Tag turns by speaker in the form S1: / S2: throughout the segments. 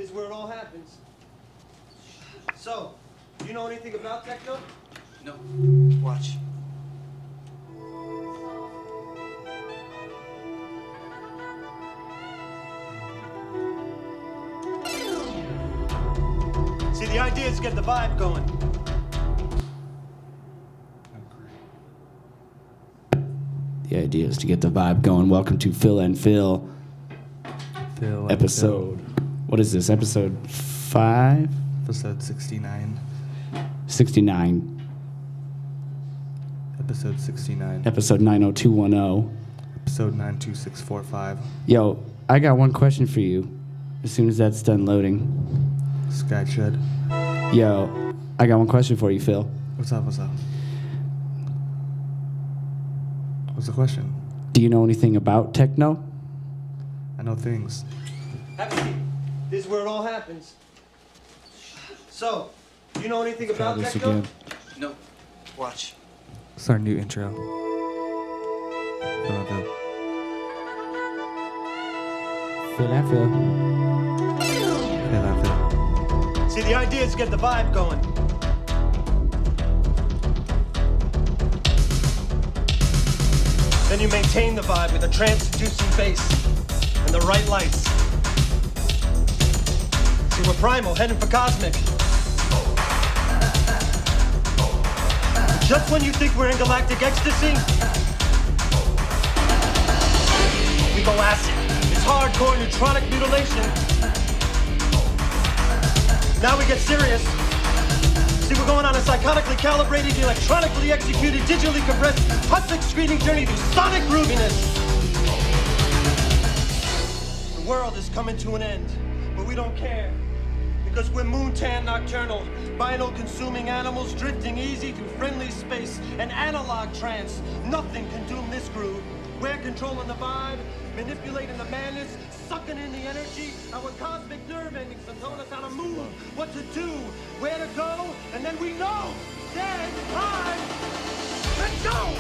S1: is where it all happens. So, do you know anything about techno?
S2: No. Watch.
S1: See, the idea is to get the vibe going.
S3: The idea is to get the vibe going. Welcome to Phil and Phil. Episode. What is this? Episode 5?
S2: Episode 69.
S3: 69.
S2: Episode 69.
S3: Episode 90210.
S2: Episode 92645.
S3: Yo, I got one question for you. As soon as that's done loading.
S2: Sky Shed.
S3: Yo, I got one question for you, Phil.
S2: What's up? What's the question?
S3: Do you know anything about techno?
S2: I know things.
S1: Have a seat. This is where it all happens. So, do you know anything
S3: Try
S1: about
S3: this
S1: techno?
S3: again.
S2: No. Watch.
S4: It's our new intro.
S3: Phil and Phil.
S1: See, the idea is to get the vibe going. Then you maintain the vibe with a trance-inducing bass and the right lights. See, we're primal, heading for cosmic. Just when you think we're in galactic ecstasy, we go acid. It's hardcore neutronic mutilation. Now we get serious. See, we're going on a psychotically calibrated, electronically executed, digitally compressed, puff-excreting journey through sonic grooviness. The world is coming to an end, but we don't care. Because we're moon-tan nocturnal, vinyl-consuming animals drifting easy through friendly space and analog trance. Nothing can doom this groove. We're controlling the vibe, manipulating the madness, sucking in the energy. Our cosmic nerve endings have told us how to move, what to do, where to go, and then we know. Then time. Let's go!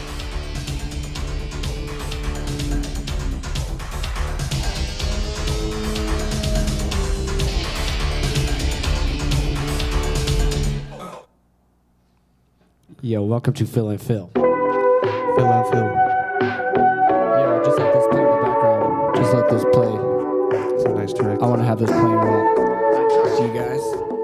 S3: Yo, welcome to Phil and Phil.
S2: Phil and Phil.
S3: Yo, just let this play in the background. Just let this play.
S2: It's a nice track.
S3: I want to have this playing while I talk to you guys.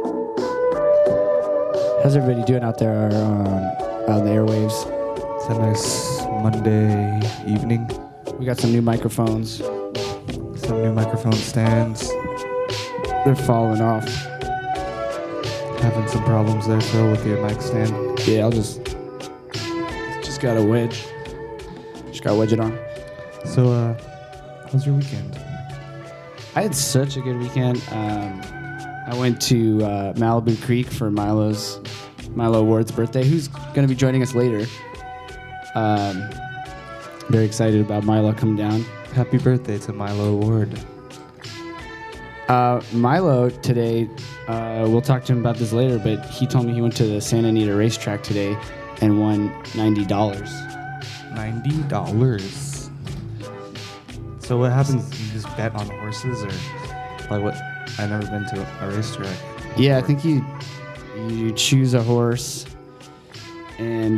S3: How's everybody doing out there on the airwaves?
S2: It's a nice Monday evening.
S3: We got some new microphones.
S2: Some new microphone stands.
S3: They're falling off.
S2: Having some problems there, Phil, with your mic stand.
S3: Yeah, I'll just got a wedge. Just got to wedge it on.
S2: So, how's your weekend?
S3: I had such a good weekend. I went to Malibu Creek for Milo Ward's birthday, who's going to be joining us later. Very excited about Milo coming down.
S2: Happy birthday to Milo Ward.
S3: Milo today, we'll talk to him about this later, but he told me he went to the Santa Anita racetrack today and won $90.
S2: $90? So what happens? You just bet on horses, or like what? I've never been to a racetrack.
S3: Yeah, I think you choose a horse, and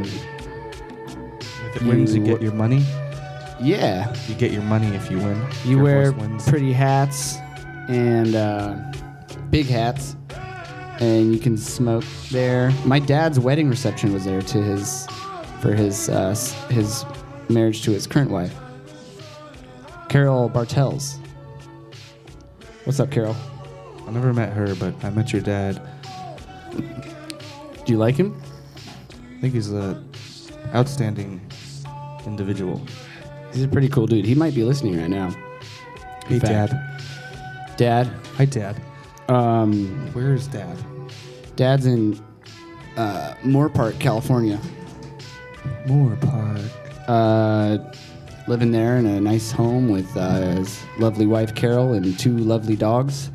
S2: If it wins, you get your money.
S3: Yeah,
S2: You get your money if you win. If
S3: you
S2: your
S3: wear
S2: horse wins.
S3: pretty hats and big hats, and you can smoke there. My dad's wedding reception was there for his marriage to his current wife, Carol Bartels. What's up, Carol?
S2: I never met her, but I met your dad.
S3: Do you like him?
S2: I think he's a outstanding individual.
S3: He's a pretty cool dude. He might be listening right now.
S2: Hey,
S3: In fact.
S2: Dad.
S3: Dad?
S2: Hi, Dad. Where is Dad?
S3: Dad's in Moore Park, California.
S2: Moore Park.
S3: Living there in a nice home with his lovely wife Carol and two lovely dogs.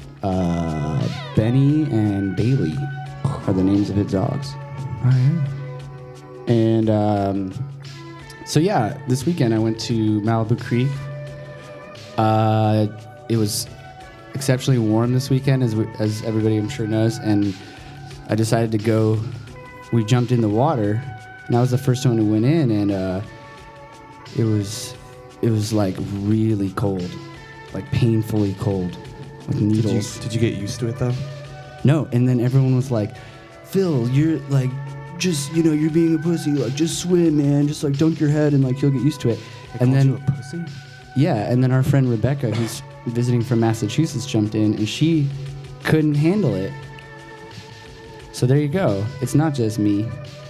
S3: Benny and Bailey are the names of his dogs.
S2: Oh, yeah.
S3: And so yeah, this weekend I went to Malibu Creek. It was exceptionally warm this weekend, as everybody I'm sure knows, and I decided to go. We jumped in the water, and I was the first one who went in, and it was like really cold, like painfully cold, with needles.
S2: Did you get used to it though?
S3: No, and then everyone was like, Phil, you're like, just, you're being a pussy, like, just swim, man, just like dunk your head and like you'll get used to it.
S2: And then you a pussy?
S3: Yeah, and then our friend Rebecca, who's visiting from Massachusetts, jumped in, and she couldn't handle it. So there you go. It's not just me.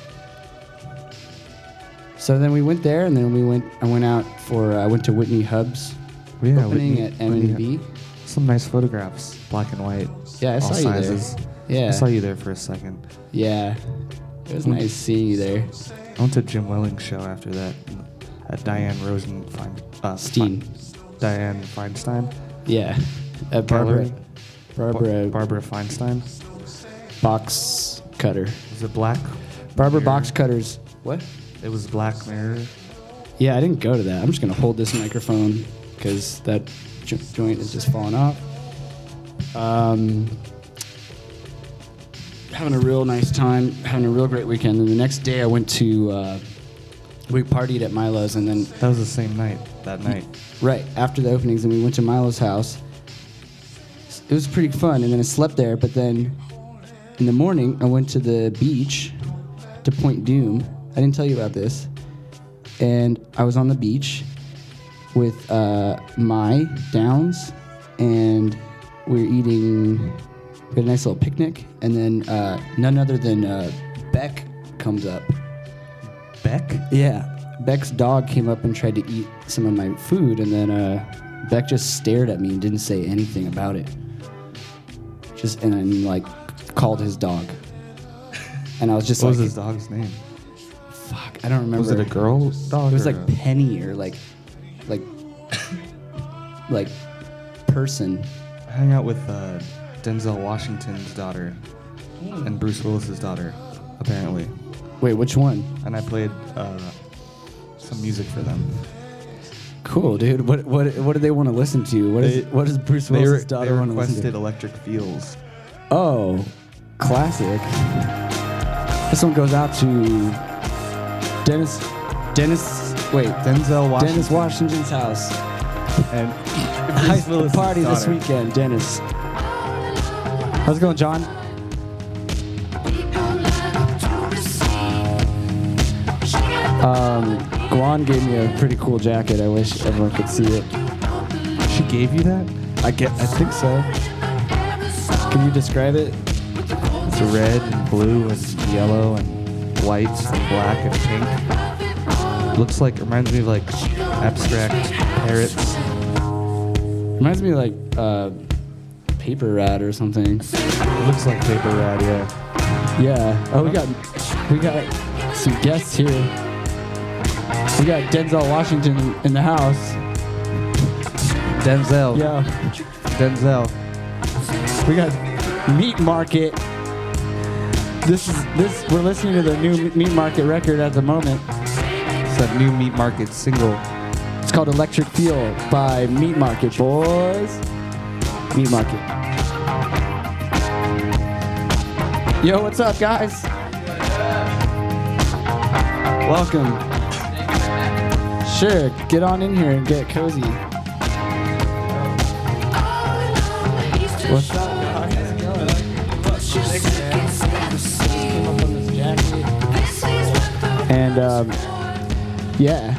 S3: So then we went there, and then I went to Whitney Hub's opening at M&B.
S2: Some nice photographs, black and white.
S3: Yeah, I saw you
S2: sizes.
S3: there. Yeah.
S2: I saw you there for a second.
S3: Yeah. It was nice seeing you there.
S2: I went to Jim Welling's show after that at Diane Diane Feinstein.
S3: Yeah. At
S2: Gallery.
S3: Barbara
S2: Feinstein.
S3: Box Cutter.
S2: Was it Black?
S3: Barbara
S2: Mirror?
S3: Box Cutters. What?
S2: It was Black Mirror.
S3: Yeah, I didn't go to that. I'm just going to hold this microphone because that joint is just falling off. Having a real nice time, having a real great weekend. And the next day I went to, we partied at Milo's, and then...
S2: That was the same night, that night.
S3: Right, after the openings, and we went to Milo's house. It was pretty fun, and then I slept there, but then in the morning I went to the beach, to Point Doom. I didn't tell you about this. And I was on the beach with my Downs, and we had a nice little picnic, and then none other than Beck comes up.
S2: Beck?
S3: Yeah. Beck's dog came up and tried to eat some of my food, and then Beck just stared at me and didn't say anything about it. And then, like, called his dog. And I was just
S2: What was his dog's name?
S3: Fuck, I don't remember.
S2: Was it a girl dog?
S3: It was like Penny or like person.
S2: I hung out with Denzel Washington's daughter and Bruce Willis's daughter, apparently.
S3: Wait, which one?
S2: And I played some music for them.
S3: Cool, dude. What do they want to listen to? What does Bruce Willis's daughter want to listen to?
S2: They requested Electric Feels.
S3: Oh, classic. This one goes out to Dennis.
S2: Denzel Washington.
S3: Dennis Washington's house.
S2: And
S3: Nice party this weekend, Dennis. How's it going, John? Guan gave me a pretty cool jacket. I wish everyone could see it.
S2: She gave you that?
S3: I think so. Can you describe it?
S2: It's red and blue and yellow and white and black and pink. Reminds me of like abstract parrots.
S3: Reminds me of like Paper Rat or something.
S2: It looks like Paper Rat, yeah.
S3: Yeah. Oh, we got some guests here. We got Denzel Washington in the house.
S2: Denzel.
S3: Yeah.
S2: Denzel.
S3: We got Meat Market. We're listening to the new Meat Market record at the moment.
S2: It's that new Meat Market single.
S3: It's called Electric Feel by Meat Market, boys. Meat Market. Yo, what's up, guys? Welcome. Sure, get on in here and get cozy. What's up, guys? How's it going? Thanks, man. Came up on this jacket. And, yeah.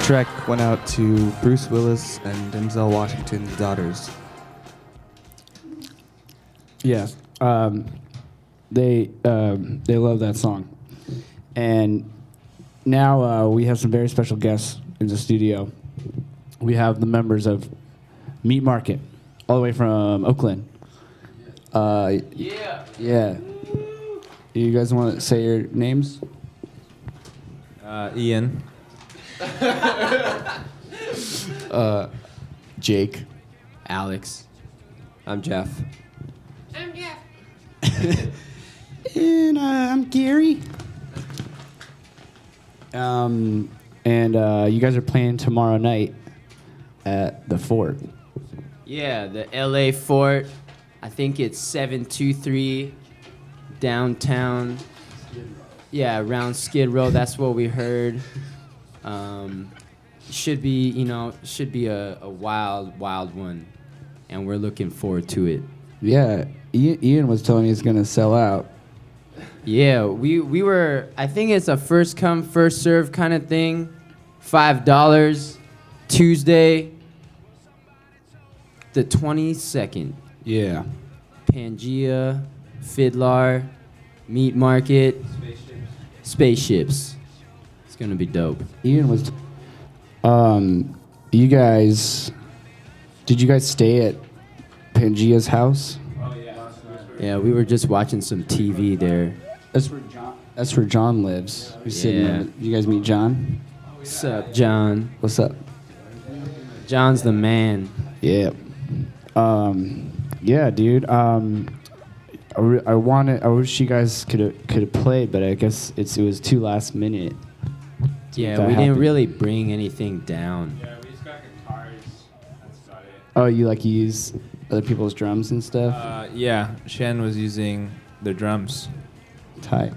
S2: track went out to Bruce Willis and Denzel Washington's daughters.
S3: Yeah, they love that song, and now we have some very special guests in the studio. We have the members of Meat Market, all the way from Oakland. Yeah. You guys want to say your names?
S4: Ian.
S3: Jake.
S5: Alex.
S4: I'm Jeff.
S3: And I'm Gary. And you guys are playing tomorrow night at the Fort.
S5: Yeah, the LA Fort. I think it's 723 downtown. Yeah, around Skid Row. That's what we heard. Should be a wild one, and we're looking forward to it.
S3: Yeah, Ian was telling me he's gonna sell out.
S5: Yeah, we were. I think it's a first come first serve kind of thing. $5 Tuesday, the 22nd.
S3: Yeah.
S5: Pangea, Fiddler, Meat Market, Spaceships. It's gonna be dope.
S3: Ian was. You guys. Did you guys stay at Pangea's house?
S5: Yeah, we were just watching some TV there.
S3: That's where John lives. He's sitting
S5: Yeah.
S3: there. You guys meet John?
S5: What's up, John?
S3: What's up?
S5: John's the man.
S3: Yeah. Yeah, dude. I wish you guys could have played, but I guess it was too last minute.
S5: Yeah,
S3: That
S5: we didn't
S3: happened.
S5: really bring anything down.
S4: Yeah, we just got guitars. That's about it.
S3: Oh, you use other people's drums and stuff?
S4: Yeah, Shen was using the drums.
S3: Tight.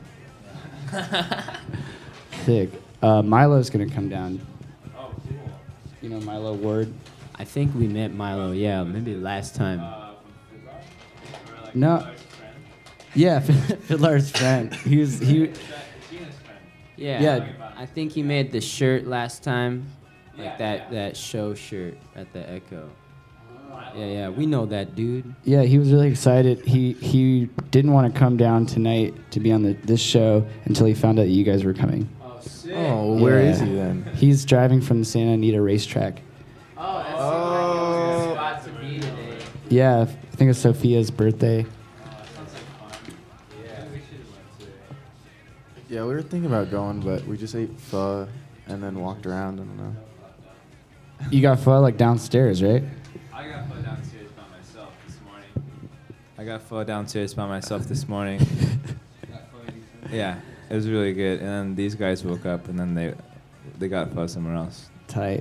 S3: Sick. Milo's gonna come down.
S4: Oh, cool.
S3: You know Milo Ward?
S5: I think we met Milo, yeah, maybe last time.
S3: No. Yeah, Fiddler's friend. He.
S5: Yeah,
S3: Yeah.
S5: I think he made the shirt last time, like that show shirt at the Echo. Yeah, we know that dude.
S3: Yeah, he was really excited. He didn't want to come down tonight to be on this show until he found out that you guys were coming.
S4: Oh, where is
S3: Yeah.
S4: he then?
S3: He's driving from the Santa Anita racetrack.
S5: Oh, that's spot to be today.
S3: Yeah, I think it's Sophia's birthday.
S6: Yeah, we were thinking about going, but we just ate pho and then walked around. I don't know.
S3: You got pho like downstairs, right?
S4: I got pho downstairs by myself this morning. Yeah, it was really good. And then these guys woke up, and then they got pho somewhere else.
S3: Tight.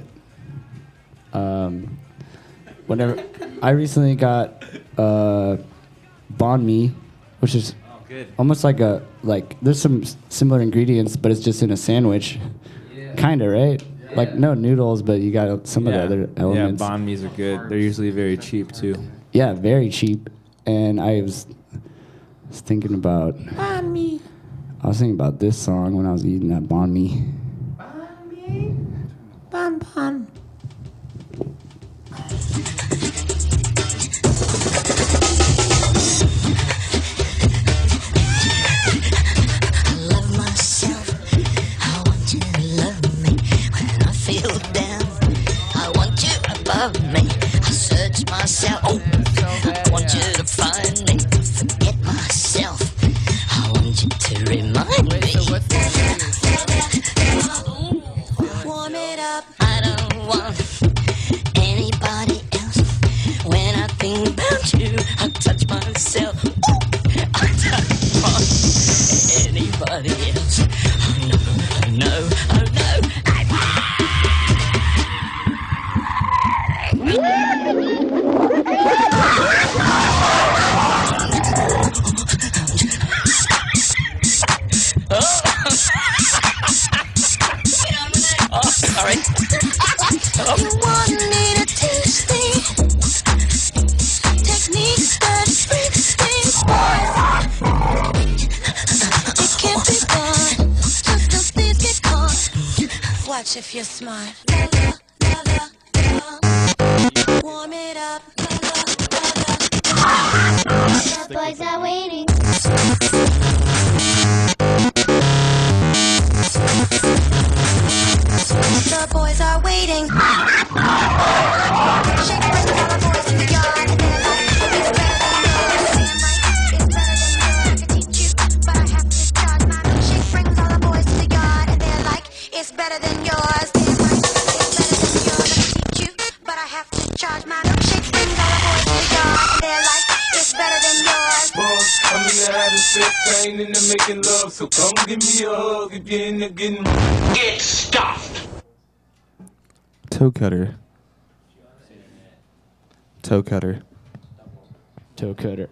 S3: Whenever I recently got banh mi, which is
S4: Oh, good.
S3: almost like there's some similar ingredients, but it's just in a sandwich. Kinda, right? Like no noodles, but you got some of the other elements.
S4: Yeah, banh mi's are good. They're usually very cheap too.
S3: Yeah, very cheap. And I was thinking about
S7: Banh mi.
S3: I was thinking about this song when I was eating that banh mi.
S7: Banh mi. Banh banh.
S8: I love myself. I want you to love me. When I feel down, I want you above me. I search myself. Oh, I want you to find me. Forget myself. I want you to remind me. Warm it up. I don't much if you're smart. Warm it up.
S9: The boys are waiting.
S8: The boys are waiting. Shake brings all the boys in the yard, and they're like, it's better than yours. Damn right, it's better than yours. I can teach you, but I have to charge my milkshake. Brings all the boys in the yard, and they're like, it's better than yours. Damn right, it's better than yours. I can teach you, but I have to charge my milkshake. Brings all the boys in the yard, and they're like, it's better than yours.
S10: I'm in the having sex, I ain't in the making love, so come give me a hug if you're in the getting. Get stuffed.
S2: Toe cutter. Toe cutter.
S3: Toe cutter.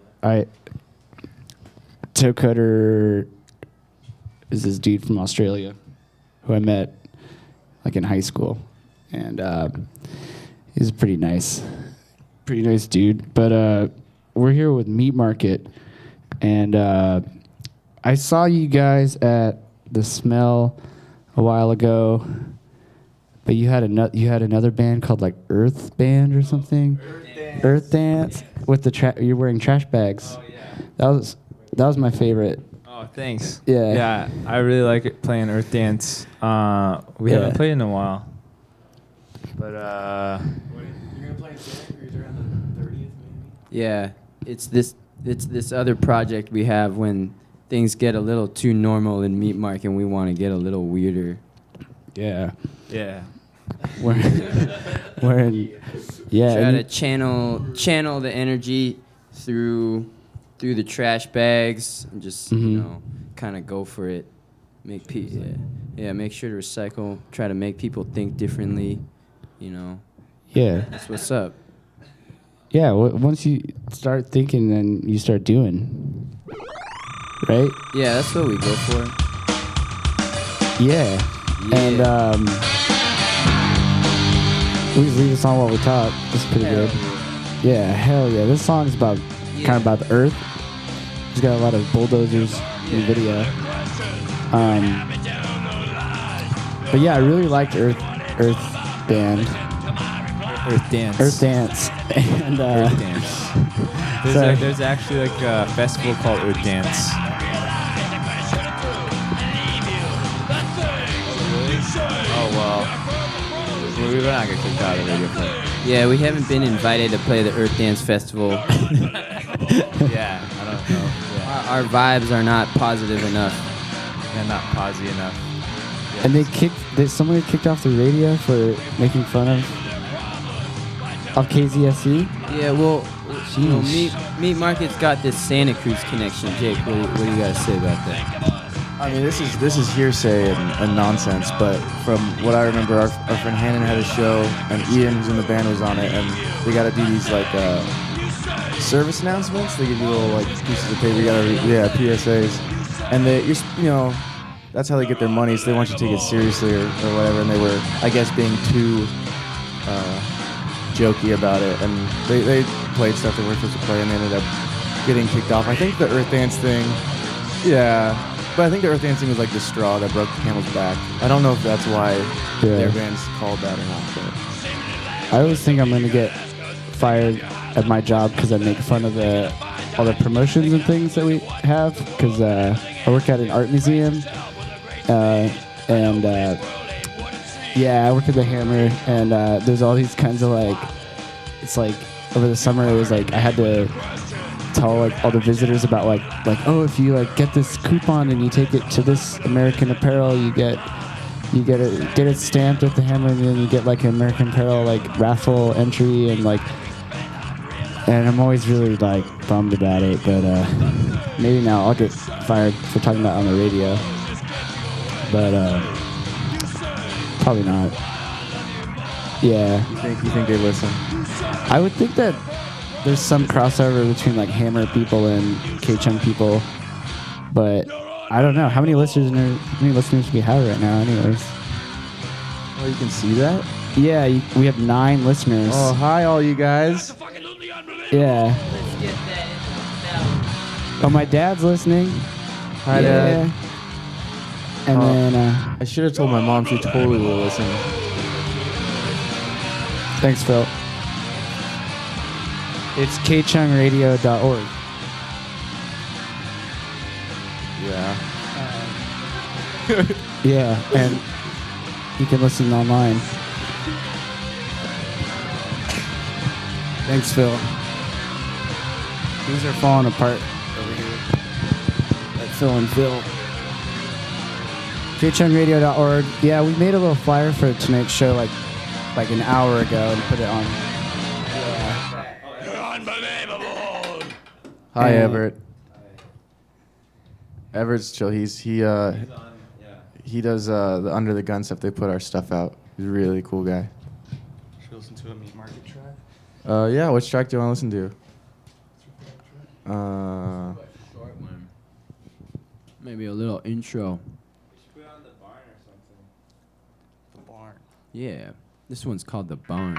S3: Toe cutter is this dude from Australia who I met like in high school, and he's pretty nice dude. But we're here with Meat Market, and I saw you guys at the Smell a while ago. But you had another band called like Earth Band or something. Earth Dance with the you're wearing trash bags. Oh yeah. That was my favorite.
S4: Oh, thanks.
S3: Yeah.
S4: Yeah, I really like it playing Earth Dance. We haven't played in a while. But
S6: You're gonna play in Santa Cruz around the 30th, maybe?
S5: Yeah, it's this other project we have when things get a little too normal in Meat Market and we want to get a little weirder.
S3: Yeah.
S4: yeah.
S3: We're in, yeah.
S5: Try to channel the energy through the trash bags and just kind of go for it. Make make sure to recycle. Try to make people think differently.
S3: Yeah.
S5: That's what's up.
S3: Yeah. Once you start thinking, then you start doing. Right.
S5: Yeah, that's what we go for.
S3: Yeah. And we just leave this on while we talk. This is pretty good. Yeah, hell yeah. This song is kind of about the earth. It's got a lot of bulldozers in the video. But yeah, I really liked Earth Band.
S4: Earth Dance.
S3: Earth Dance. And
S4: Earth Dance. There's actually like a festival called Earth Dance. Oh well. We're not gonna kick out of the radio play.
S5: Yeah, we haven't been invited to play the Earth Dance Festival.
S4: Yeah, I don't know. Yeah.
S5: Our vibes are not positive enough.
S4: They're not posy enough.
S3: And someone kicked off the radio for making fun of KZSE.
S5: Yeah, well, Meat Market's got this Santa Cruz connection. Jake, what do you guys say about that?
S6: I mean, this is hearsay and nonsense, but from what I remember, our friend Hannon had a show, and Ian, who's in the band, was on it, and they got to do these like service announcements. They give you little like pieces of paper, you gotta PSAs, and that's how they get their money. So they want you to take it seriously or whatever, and they were, I guess, being too jokey about it, and they played stuff they weren't supposed to play, and they ended up getting kicked off. I think the Earth Dance thing, yeah. But I think the Earth Dancing was like the straw that broke the camel's back. I don't know if that's why their band's called that or not. But
S3: I always think I'm going to get fired at my job because I make fun of all the promotions and things that we have. Because I work at an art museum. I work at the Hammer. And there's all these kinds of it's like over the summer it was like I had to tell like all the visitors about like oh, if you like get this coupon and you take it to this American Apparel, you get it stamped with the Hammer, and then you get like an American Apparel like raffle entry, and I'm always really like bummed about it, but maybe now I'll get fired for talking about it on the radio, but probably not. Yeah.
S6: You think they listen?
S3: I would think that there's some crossover between like Hammer people and K-Chung people, but I don't know how many listeners do we have right now, anyways.
S6: Oh, you can see that?
S3: Yeah, we have 9 listeners.
S6: Oh, hi, all you guys.
S3: Yeah. Oh, my dad's listening.
S6: Hi, Dad.
S3: And then
S6: I should have told my mom. She totally will listen.
S3: thanks, Phil. It's kchungradio.org.
S6: Yeah.
S3: Yeah, and you can listen online. Thanks, Phil. Things are falling apart over here at Phil and Phil. kchungradio.org. Yeah, we made a little flyer for tonight's show like an hour ago and put it on.
S6: Hi,
S3: And-
S6: Everett. Everett's chill. He does the Under the Gun stuff. They put our stuff out. He's a really cool guy.
S2: Should we listen to a Meat Market track?
S6: Yeah. Which track do you want to listen to?
S5: Short one. Maybe a little intro.
S4: Put it on the barn or something.
S2: The Barn.
S5: Yeah. This one's called The Barn.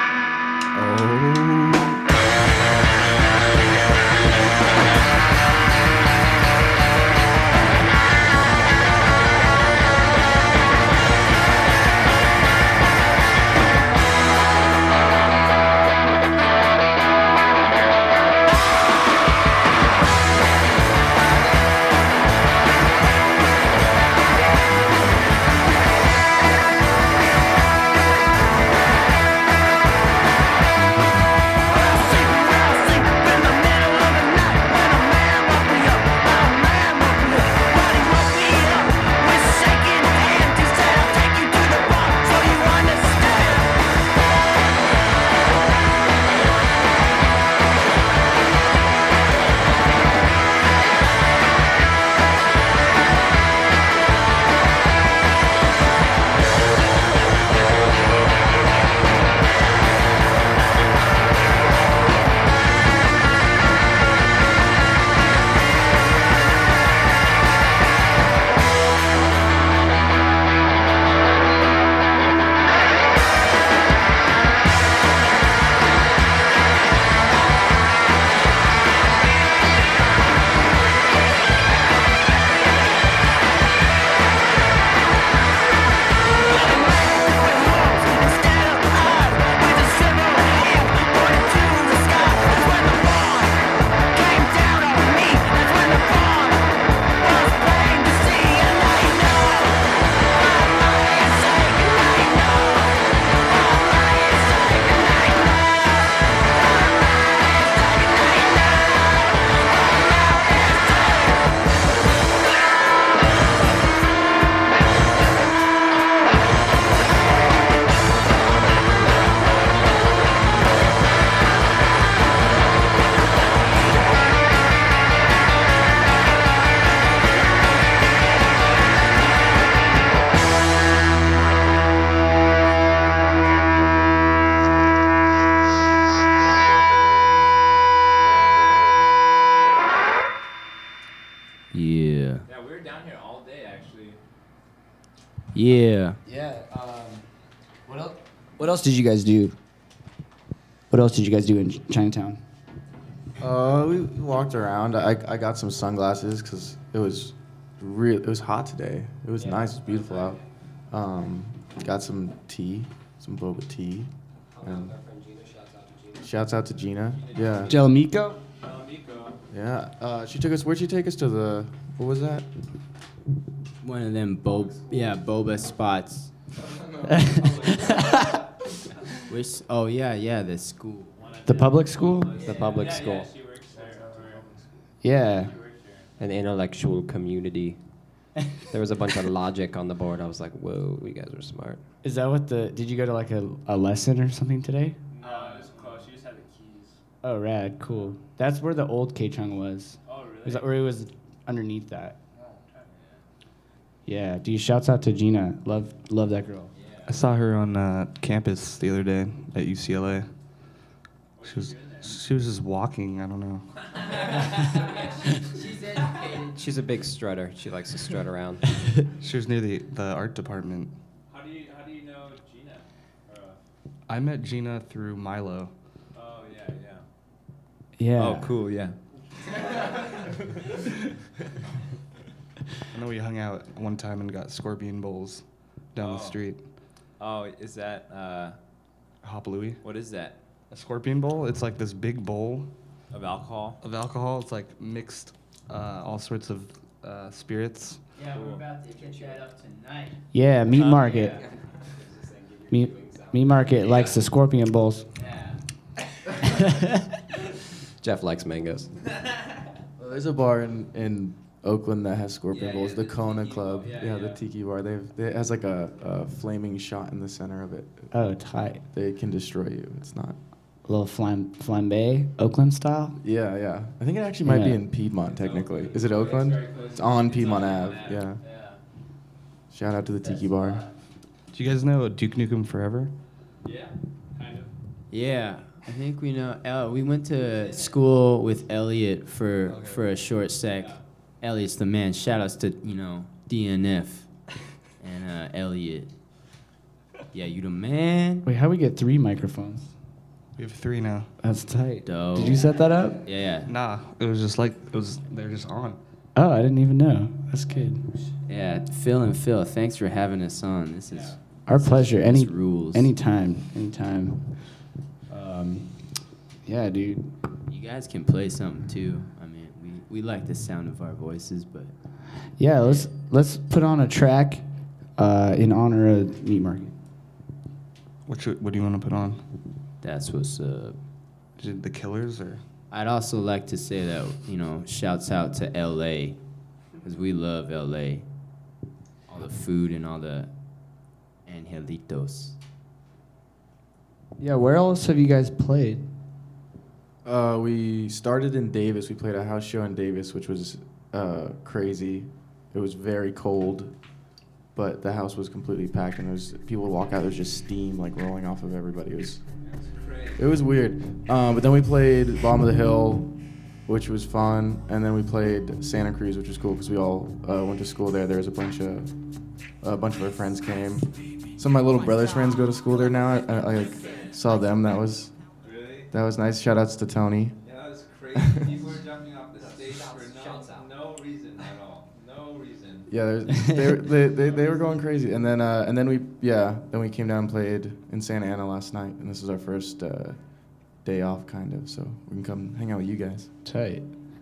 S5: Yeah.
S4: Yeah, we were down here all day actually.
S5: Yeah.
S3: Yeah. What else did you guys do? What else did you guys do in Chinatown?
S6: We walked around. I got some sunglasses because it was it was hot today. It was nice. It was beautiful out. Got some tea, some boba tea. And shouts out to Gina. Yeah.
S3: Delamico?
S6: Yeah. She took us. Where'd she take us to the? What was that?
S5: One of them boba spots. Oh yeah, the school.
S3: The public school?
S11: The public school.
S4: She works there over.
S3: Yeah.
S11: An intellectual community. There was a bunch of logic on the board. I was like, whoa, you guys are smart.
S3: Is that what did you go to like a lesson or something today?
S4: No, it was close. She just had the keys.
S3: Oh, rad, cool. That's where the old K-Chung was.
S4: Oh, really?
S3: Was that where it was underneath that? Yeah, dude, shouts out to Gina. Love that girl.
S2: I saw her on campus the other day at UCLA. She was just walking. I don't know.
S5: She's educated.
S11: She's a big strutter. She likes to strut around.
S2: She was near the art department.
S4: How do you know Gina?
S2: I met Gina through Milo.
S4: Oh yeah.
S3: Yeah.
S4: Oh cool, yeah.
S2: I know we hung out one time and got scorpion bowls down the street.
S4: Oh, is that
S2: Hop Louie.
S4: what is that?
S2: A scorpion bowl? It's like this big bowl
S4: Of alcohol?
S2: of alcohol. It's like mixed all sorts of spirits.
S5: Yeah, we're about to catch that up tonight.
S3: Yeah, Meat Market. Meat Market likes the scorpion bowls.
S11: Jeff likes mangoes.
S6: Well, there's a bar in Oakland that has scorpion bowls. The Kona Club. Yeah, the Tiki Bar. It has like a flaming shot in the center of it.
S3: Oh, tight.
S6: They can destroy you. It's not.
S3: A little flambe, Oakland style.
S6: Yeah. I think it actually might be in Piedmont, technically. Is it Oakland? It's on Piedmont Ave, yeah. Shout out to the Tiki Bar.
S2: Do you guys know Duke Nukem Forever?
S5: Yeah, kind of. Yeah, I think we know. We went to school with Elliot for a short sec. Elliot's the man. Shout outs to DNF and Elliot. Yeah, you the man.
S3: Wait, how we get 3 microphones?
S2: We have 3 now.
S3: That's tight.
S5: Dope.
S3: Did you set that up?
S5: Yeah.
S2: Nah, it was just like they're just on.
S3: Oh, I didn't even know. That's good.
S5: Yeah, Phil, thanks for having us on. This is
S3: Our pleasure.
S5: rules.
S3: Anytime. Yeah, dude.
S5: You guys can play something too. I mean, we like the sound of our voices, but
S3: Yeah, let's put on a track in honor of Meat Market.
S2: What do you want to put on?
S5: that's what's up.
S2: Is it The Killers or?
S5: I'd also like to say that, shouts out to LA, because we love LA. All the food and all the angelitos.
S3: Yeah, where else have you guys played?
S6: We started in Davis. We played a house show in Davis, which was crazy. It was very cold, but the house was completely packed, and people would walk out. There's just steam like rolling off of everybody. It was weird. But then we played Bottom of the Hill, which was fun, and then we played Santa Cruz, which was cool because we all went to school there. There was a bunch of our friends came. Some of my little brother's friends go to school there now. I saw them. That was nice. Shout outs to Tony.
S4: Yeah, that was crazy. People were jumping off the stage for no reason at all. No reason.
S6: Yeah, they were going crazy, and then we came down and played in Santa Ana last night, and this is our first day off, kind of. So we can come hang out with you guys.
S3: Tight.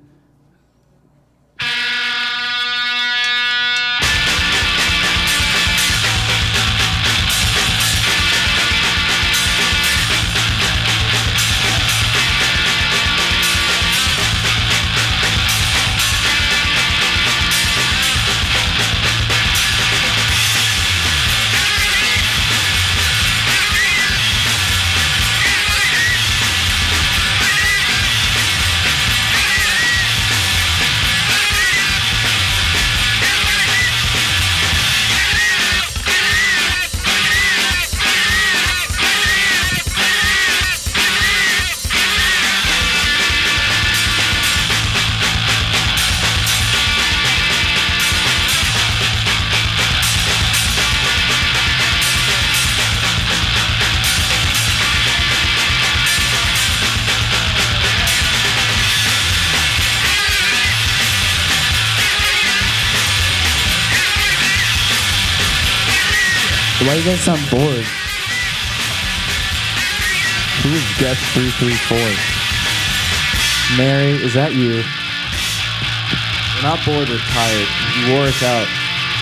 S3: Why you guys sound bored? Who is guest 334? Mary, is that you?
S6: We're not bored, we're tired. You wore us out.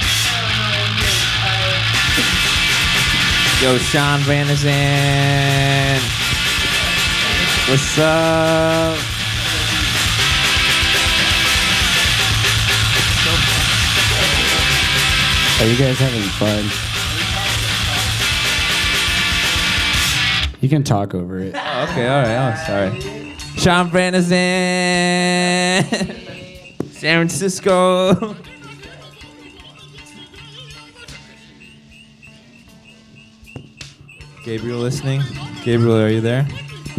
S4: Yo, Sean Vanderson. What's up?
S3: Are you guys having fun? You can talk over it.
S4: Oh, okay, all right. Oh, sorry. Sean Vanderson. San Francisco. Gabriel listening? Gabriel, are you there?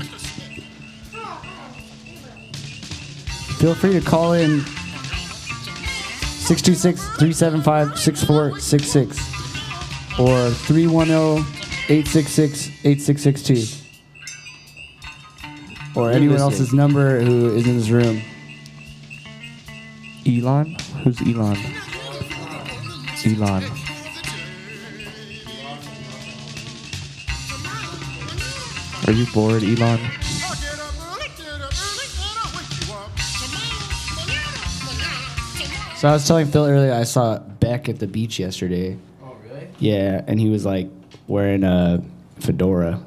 S3: Feel free to call in 626-375-6466 or 310-866-8662. Or anyone else's number who is in this room.
S2: Elon? Who's Elon? Elon. Are you bored, Elon?
S3: So I was telling Phil earlier I saw Beck at the beach yesterday.
S5: Oh, really?
S3: Yeah, and he was like wearing a fedora.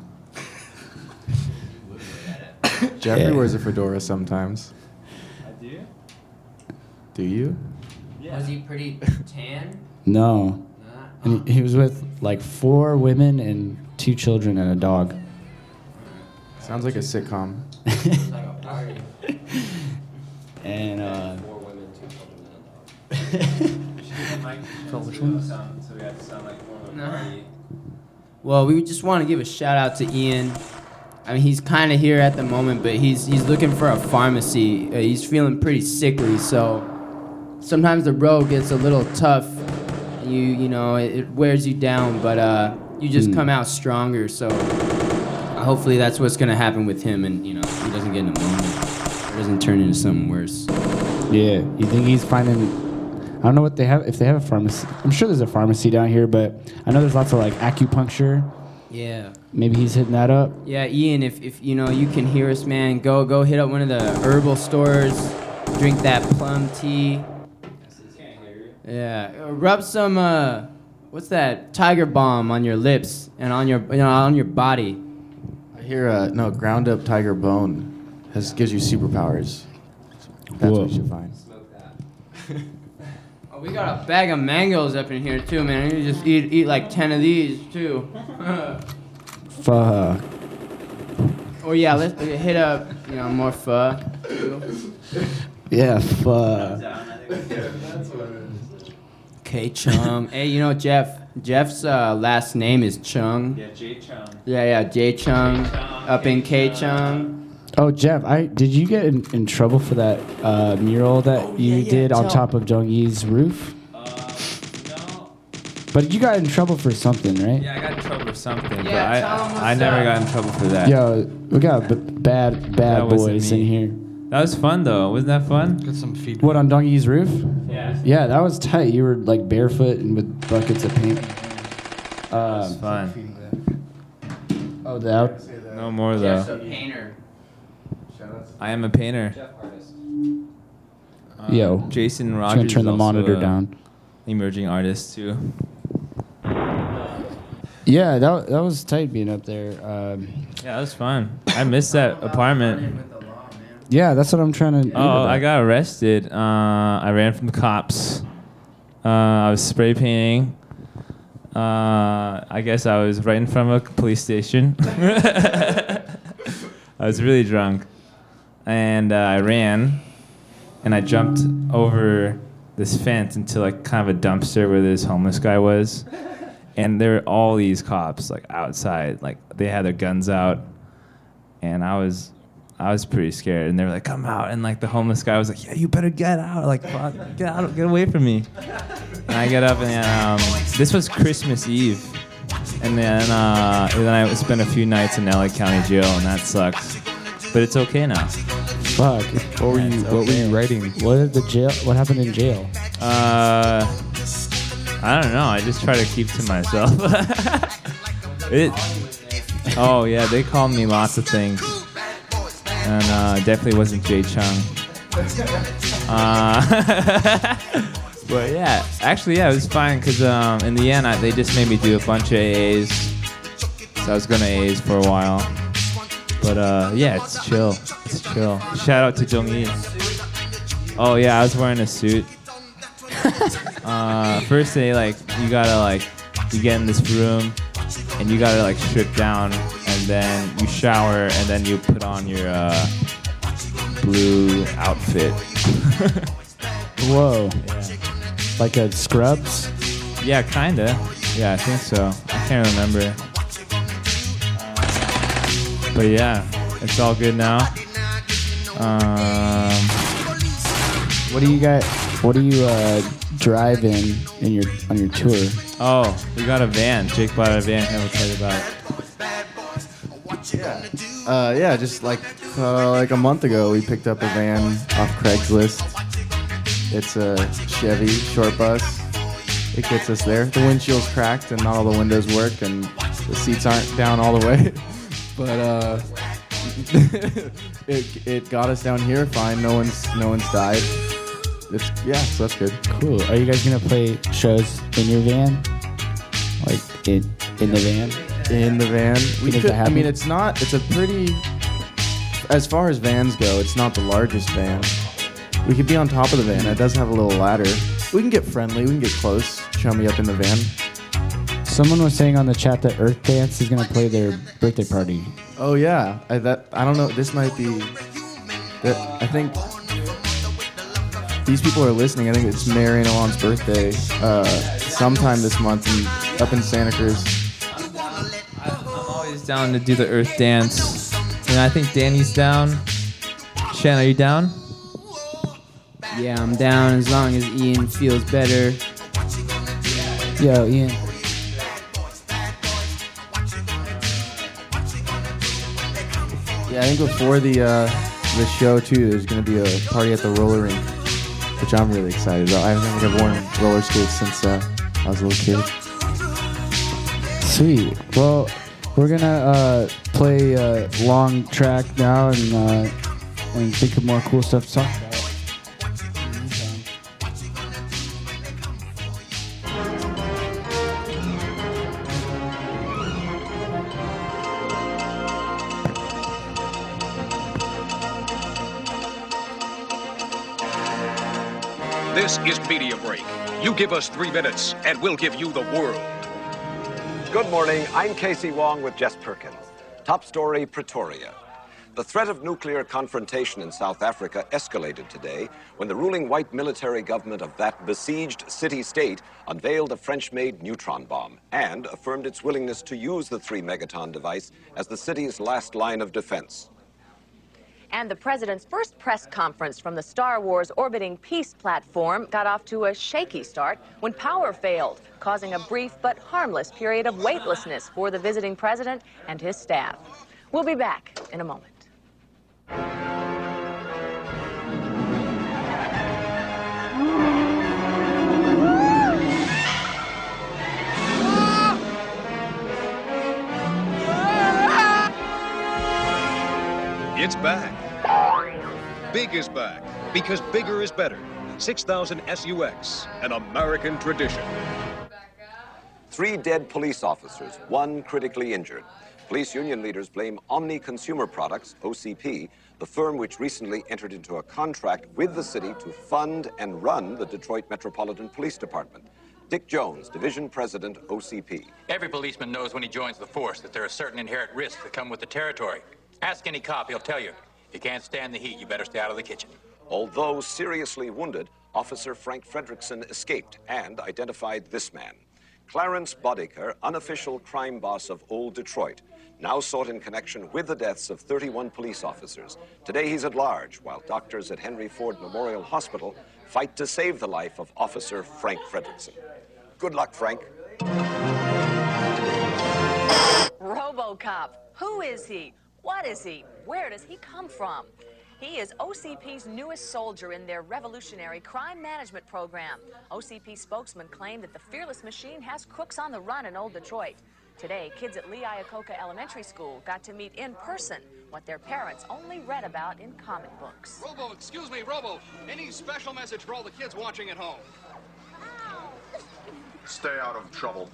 S6: Jeffrey
S3: Yeah.
S6: wears a fedora sometimes.
S4: Do you?
S6: Do you?
S5: Was he pretty tan?
S3: No. And he was with like 4 women and 2 children and a dog.
S6: Sounds like a sitcom.
S5: It's like a party.
S3: And
S11: 4 women, 2 children,
S4: So we have to sound like more of a
S5: No.
S4: party.
S5: Well, we just want to give a shout out to Ian. I mean, he's kind of here at the moment, but he's looking for a pharmacy. He's feeling pretty sickly, so sometimes the road gets a little tough. You know, it wears you down, but you just come out stronger. So hopefully that's what's gonna happen with him, and you know, he doesn't get pneumonia or doesn't turn into something worse.
S3: yeah, you think he's finding? I don't know what they have. If they have a pharmacy, I'm sure there's a pharmacy down here, but I know there's lots of like acupuncture.
S5: Yeah.
S3: Maybe he's hitting that up.
S5: Yeah, Ian, if you know you can hear us, man, go hit up one of the herbal stores, drink that plum tea. Yeah, rub some what's that tiger balm on your lips and on your on your body.
S6: I hear no ground up tiger bone gives you superpowers. That's what you should find.
S5: Oh, we got a bag of mangoes up in here too, man. You just eat like 10 of these too.
S3: Fuck.
S5: Oh yeah, let's hit up more pho.
S3: Yeah, fuck.
S5: K Chung. Hey, you know Jeff's last name is Chung.
S4: Yeah, Jay Chung.
S5: Yeah, Jay Chung. Up in K Chung.
S3: Oh, Jeff, did you get in trouble for that mural that you did on top of Jung Yi's roof?
S4: No.
S3: But you got in trouble for something, right?
S4: Yeah, I got in trouble for something,
S5: Yeah,
S4: but
S5: tell 'em what's
S4: I never
S5: up.
S4: got in trouble for that.
S3: Yo, we got bad
S4: That wasn't
S3: boys in
S4: me.
S3: here.
S4: That was fun though. Wasn't that fun?
S2: Got some feedback.
S3: What, on Dong Yi's roof?
S4: Yeah.
S3: Yeah, that was tight. You were like barefoot and with buckets of paint.
S4: That was fun.
S3: Oh, the out.
S4: No more
S5: Jeff's
S4: though.
S5: a painter.
S4: I am a painter.
S3: Yo,
S4: Jason
S3: just
S4: Rogers.
S3: gonna turn the
S4: is also
S3: monitor
S4: a
S3: down.
S4: Emerging artist too.
S3: Yeah, that was tight being up there.
S4: Yeah, that was fun. I missed that apartment.
S3: Yeah, that's what I'm trying to.
S4: Oh, I got arrested. I ran from the cops. I was spray painting. I guess I was right in front of a police station. I was really drunk. And I ran. And I jumped over this fence into like kind of a dumpster where this homeless guy was. And there were all these cops like outside. Like they had their guns out. And I was pretty scared, and they were like, "Come out!" And like the homeless guy was like, "Yeah, you better get out! Like, fuck, get out, get away from me!" And I get up, and this was Christmas Eve, and then I spent a few nights in LA County Jail, and that sucks, but it's okay now.
S3: Fuck.
S2: What were you writing?
S3: What happened in jail?
S4: I don't know. I just try to keep to myself. Oh yeah, they called me lots of things. And definitely wasn't Jay Chung. But yeah, actually, yeah, it was fine because in the end, they just made me do a bunch of AAs. So I was going to AAs for a while. But yeah, it's chill. It's chill. Shout out to Jung Yi. Oh yeah, I was wearing a suit. First day, like, you get in this room and you gotta like strip down, and then you shower, and then you put on your blue outfit.
S3: Whoa.
S4: Yeah.
S3: Like a scrubs?
S4: Yeah, kinda. Yeah, I think so. I can't remember. But yeah, it's all good now.
S3: What do you drive in on your tour?
S4: Oh, we got a van. Jake bought a van. He'll tell you about it.
S6: Yeah, just like a month ago, we picked up a van off Craigslist. It's a Chevy short bus. it gets us there. The windshield's cracked and not all the windows work, and the seats aren't down all the way. But it got us down here fine. No one's died. So that's good.
S3: Cool. Are you guys gonna play shows in your van? Like in the van?
S6: In the van. We
S3: Make
S6: could.
S3: that
S6: I
S3: happen?
S6: mean, it's a pretty. As far as vans go, it's not the largest van. We could be on top of the van. It does have a little ladder. We can get friendly. We can get close. Show me up in the van.
S3: Someone was saying on the chat that Earth Dance is gonna play their birthday party.
S6: Oh yeah. I don't know. This might be. I think these people are listening. I think it's Mary and Alon's birthday. Sometime this month up in Santa Cruz.
S4: I'm always down to do the Earth Dance. And I think Danny's down. Shan, are you down?
S5: Yeah, I'm down as long as Ian feels better.
S3: Yo, Ian.
S6: Yeah, I think before the show too, there's gonna be a party at the roller rink, which I'm really excited about. I don't think I've worn roller skates since I was a little kid.
S3: Sweet. Well, we're gonna play a long track now and think of more cool stuff to talk about.
S12: This is Media Break. You give us 3 minutes, and we'll give you the world.
S13: Good morning. I'm Casey Wong with Jess Perkins. Top story, Pretoria. The threat of nuclear confrontation in South Africa escalated today when the ruling white military government of that besieged city-state unveiled a French-made neutron bomb and affirmed its willingness to use the 3-megaton device as the city's last line of defense.
S14: And the president's first press conference from the Star Wars orbiting peace platform got off to a shaky start when power failed, causing a brief but harmless period of weightlessness for the visiting president and his staff. We'll be back in a moment.
S12: It's back. Big is back, because bigger is better. 6000 SUX, an American tradition.
S13: 3 dead police officers, 1 critically injured. Police union leaders blame Omni Consumer Products, OCP, the firm which recently entered into a contract with the city to fund and run the Detroit Metropolitan Police Department. Dick Jones, Division President, OCP.
S15: Every policeman knows when he joins the force that there are certain inherent risks that come with the territory. Ask any cop, he'll tell you. If you can't stand the heat, you better stay out of the kitchen.
S13: Although seriously wounded, Officer Frank Fredrickson escaped and identified this man. Clarence Boddicker, unofficial crime boss of Old Detroit, now sought in connection with the deaths of 31 police officers. Today he's at large, while doctors at Henry Ford Memorial Hospital fight to save the life of Officer Frank Fredrickson. Good luck, Frank.
S14: RoboCop. Who is he? What is he? Where does he come from? He is OCP's newest soldier in their revolutionary crime management program. OCP spokesman claimed that the Fearless Machine has crooks on the run in Old Detroit. Today, kids at Lee Iacocca Elementary School got to meet in person what their parents only read about in comic books.
S16: Robo, excuse me, Robo. Any special message for all the kids watching at home?
S13: Stay out of trouble.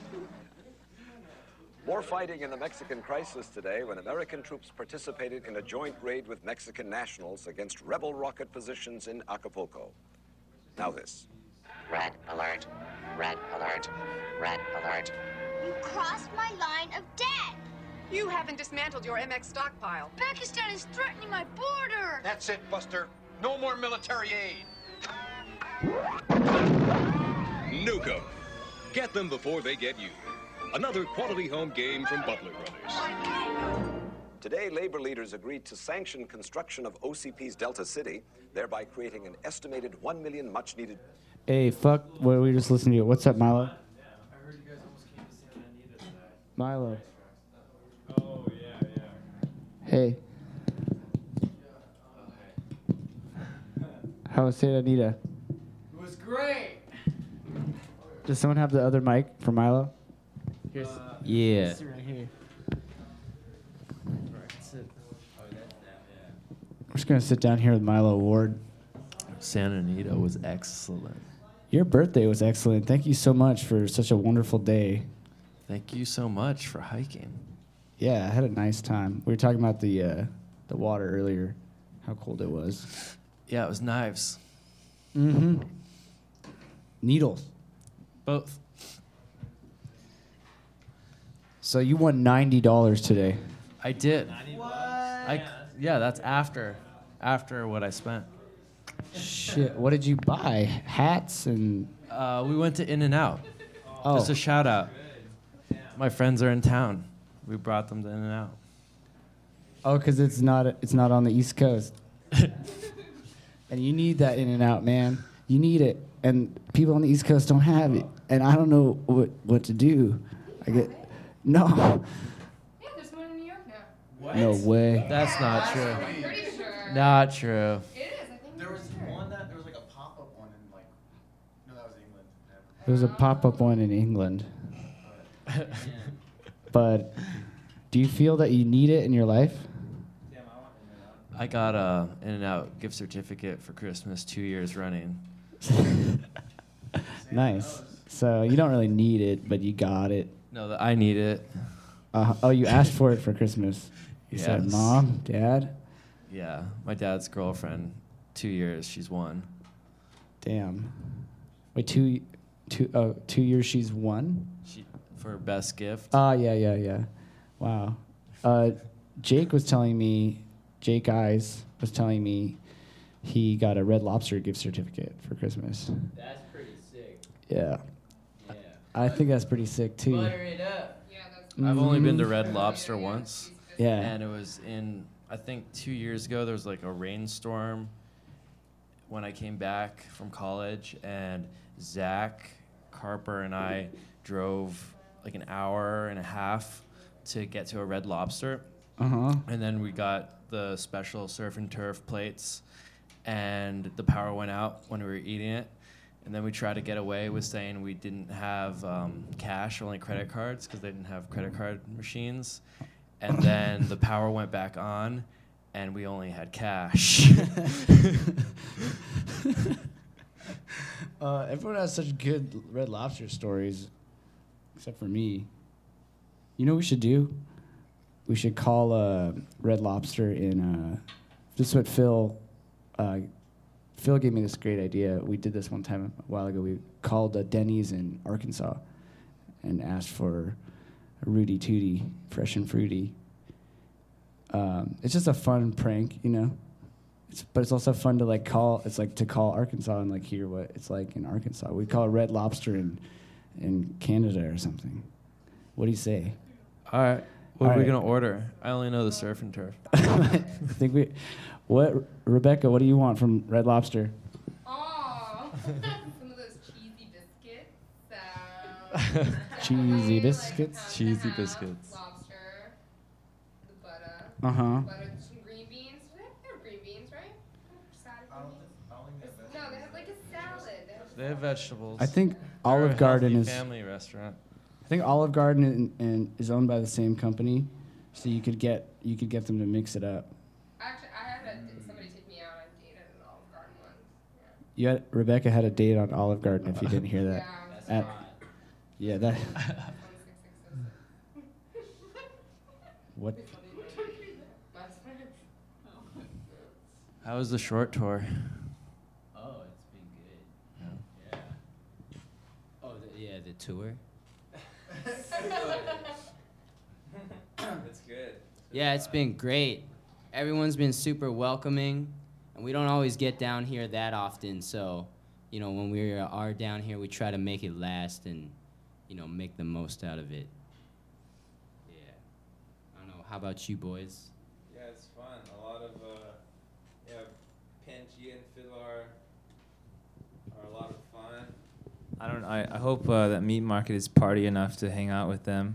S13: More fighting in the Mexican crisis today when American troops participated in a joint raid with Mexican nationals against rebel rocket positions in Acapulco. Now this.
S17: Red alert, red alert, red alert.
S9: You crossed my line of death.
S18: You haven't dismantled your MX stockpile.
S9: Pakistan is threatening my border.
S16: That's it, Buster. No more military aid.
S12: Nuke 'em. Get them before they get you. Another quality home game from Butler Brothers.
S13: Today, labor leaders agreed to sanction construction of OCP's Delta City, thereby creating an estimated 1 million much-needed...
S3: Hey, fuck what we just listened to. What's up, Milo?
S4: I heard you guys almost came to Santa Anita today.
S3: Milo.
S4: Oh, yeah.
S3: Hey. How was Santa Anita?
S4: It was great.
S3: Does someone have the other mic for Milo? Here's
S5: Yeah.
S3: sit right here. I'm just gonna sit down here with Milo Ward.
S6: Santa Anita was excellent.
S3: Your birthday was excellent. Thank you so much for such a wonderful day.
S6: Thank you so much for hiking.
S3: Yeah, I had a nice time. We were talking about the water earlier, how cold it was.
S6: Yeah, it was knives.
S3: Mm-hmm. Needles.
S6: Both.
S3: So you won $90 today.
S6: I did. Yeah, that's after what I spent.
S3: Shit, what did you buy? Hats and...
S6: We went to In-N-Out.
S3: Oh.
S6: Just a shout out. My friends are in town. We brought them to In-N-Out.
S3: Oh, because it's not on the East Coast. And you need that In-N-Out, man. You need it. And people on the East Coast don't have it. And I don't know what to do. No.
S18: Yeah, there's one in New York now.
S6: What?
S3: No way.
S6: That's not true.
S18: I'm pretty sure.
S6: Not true.
S18: It is. I think
S19: There was like a pop-up one in like, no, that was England.
S3: There was a pop-up one in England. But do you feel that you need it in your life?
S6: I got a In-N-Out gift certificate for Christmas 2 years running.
S3: Nice. So you don't really need it, but you got it.
S6: No, I need it.
S3: Oh, you asked for it for Christmas. You said,
S6: Yes.
S3: Mom, Dad?
S6: Yeah, my dad's girlfriend, 2 years, she's won.
S3: Damn. Wait, 2 years she's won?
S6: For best gift.
S3: Yeah. Wow. Jake Eyes was telling me he got a Red Lobster gift certificate for Christmas.
S5: That's pretty sick.
S3: Yeah. I think that's pretty sick too.
S5: Butter it up. Yeah, that's
S6: I've only been to Red Lobster once.
S3: Yeah.
S6: And it was I think 2 years ago, there was like a rainstorm when I came back from college, and Zach Carper and I drove like an hour and a half to get to a Red Lobster.
S3: Uh-huh.
S6: And then we got the special surf and turf plates, and the power went out when we were eating it. And then we tried to get away with saying we didn't have cash, only credit cards, because they didn't have credit card machines. And then the power went back on, and we only had cash.
S3: Everyone has such good Red Lobster stories, except for me. You know what we should do? We should call Red Lobster in. This is what Phil gave me this great idea. We did this one time a while ago. We called Denny's in Arkansas and asked for a Rudy Tooty, fresh and fruity. It's just a fun prank, you know. But it's also fun to call. It's like to call Arkansas and hear what it's like in Arkansas. We call it Red Lobster in Canada or something. What do you say?
S6: All right. What
S3: All
S6: are we
S3: right.
S6: going to order? I only know the surf and turf.
S3: Rebecca, what do you want from Red Lobster?
S18: Oh, some of those cheesy biscuits.
S3: Cheesy biscuits?
S6: Cheesy biscuits.
S18: Lobster, the butter.
S3: Uh-huh.
S18: Butter, some green beans. They have green beans, right? No, they have like a salad.
S6: They have vegetables.
S3: I think
S6: They're
S3: Olive
S6: a
S3: Garden
S6: healthy
S3: is.
S6: family restaurant.
S3: I think Olive Garden is owned by the same company, so you could get them to mix it up.
S18: Actually, I had somebody take me out on a date at an Olive Garden once.
S3: Rebecca had a date on Olive Garden. If you didn't hear that.
S18: Yeah,
S3: That. What?
S6: How was the short tour?
S5: Oh, it's been good. Yeah. Oh, the tour.
S4: That's good.
S5: Yeah, it's been great. Everyone's been super welcoming, and we don't always get down here that often. So, when we are down here, we try to make it last and, make the most out of it. Yeah. I don't know. How about you boys?
S4: Yeah, it's fun. A lot of Panji and Fiddler are a lot of fun. I hope that Meat Market is party enough to hang out with them.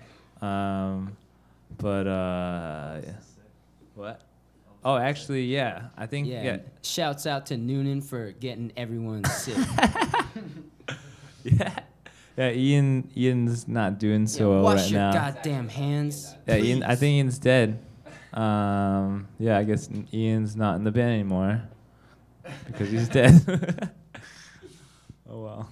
S4: What? Oh, actually, yeah. I think yeah.
S5: Shouts out to Noonan for getting everyone sick.
S4: Yeah. Yeah, Ian's not doing so well
S5: Wash
S4: right
S5: your
S4: now.
S5: goddamn hands.
S4: Yeah, Ian. I
S5: please.
S4: think Ian's dead. Yeah, I guess Ian's not in the band anymore because he's dead. Oh well.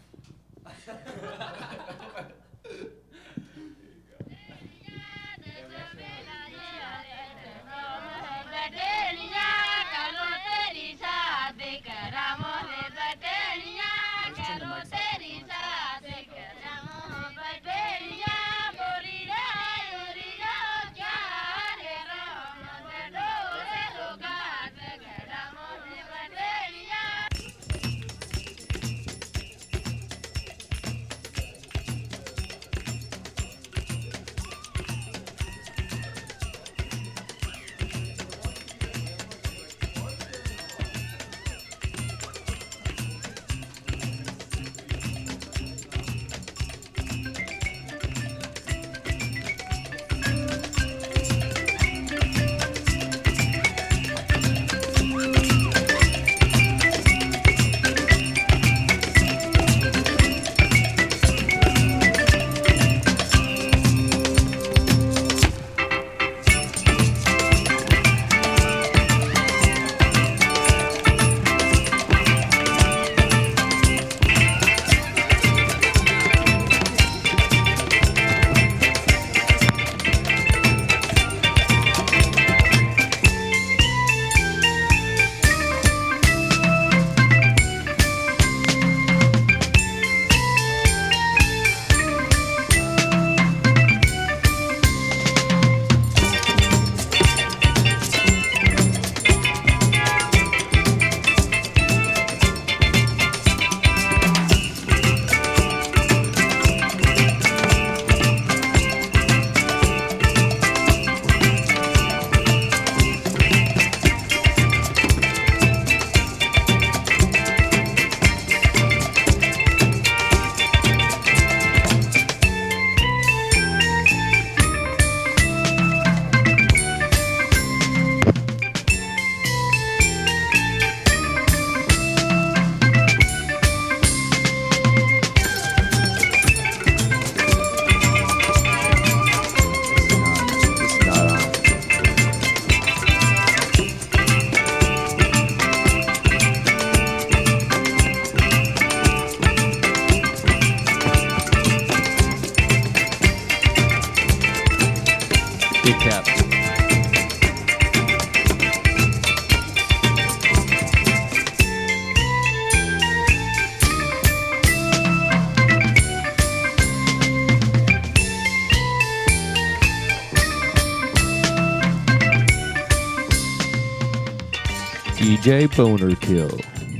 S2: DJ Boner Kill.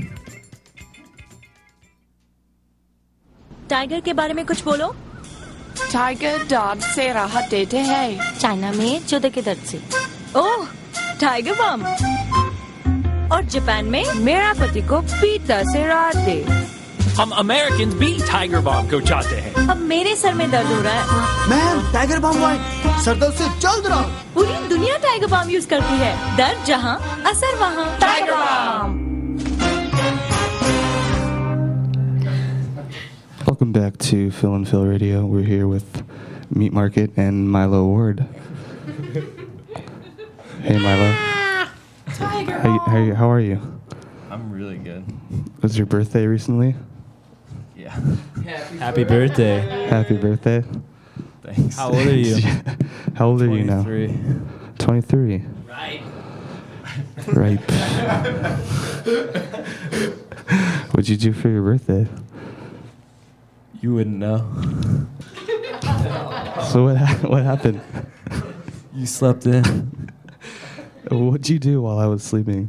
S20: Tiger के बारे में कुछ बोलो।
S21: Tiger दर्द से राहत देते हैं।
S20: चाइना में चौदह के दर्द से। Oh, tiger bomb. और जापान में
S21: मेरा पति को पीता से राहत दे।
S22: हम अमेरिकन भी टाइगर बम को चाहते हैं।
S20: अब मेरे सर में दर्द हो रहा है।
S23: मैम, टाइगर बम वाइट, सर दर्द से जल्द राहत।
S20: पूरी दुनिया टाइगर बम यूज करती है। दर्द जहाँ, असर वहाँ।
S21: Tiger bomb.
S2: Welcome back to Phil and Phil Radio. We're here with Meat Market and Milo Ward. Hey Milo. How are you?
S24: I'm really good.
S2: Was your birthday recently?
S24: Yeah.
S4: Happy birthday.
S2: Happy birthday.
S24: Thanks.
S4: How old are you?
S2: How old are you now? 23.
S24: Right.
S2: Ripe. What'd you do for your birthday?
S24: You wouldn't know.
S2: So what happened?
S24: You slept in.
S2: What'd you do while I was sleeping?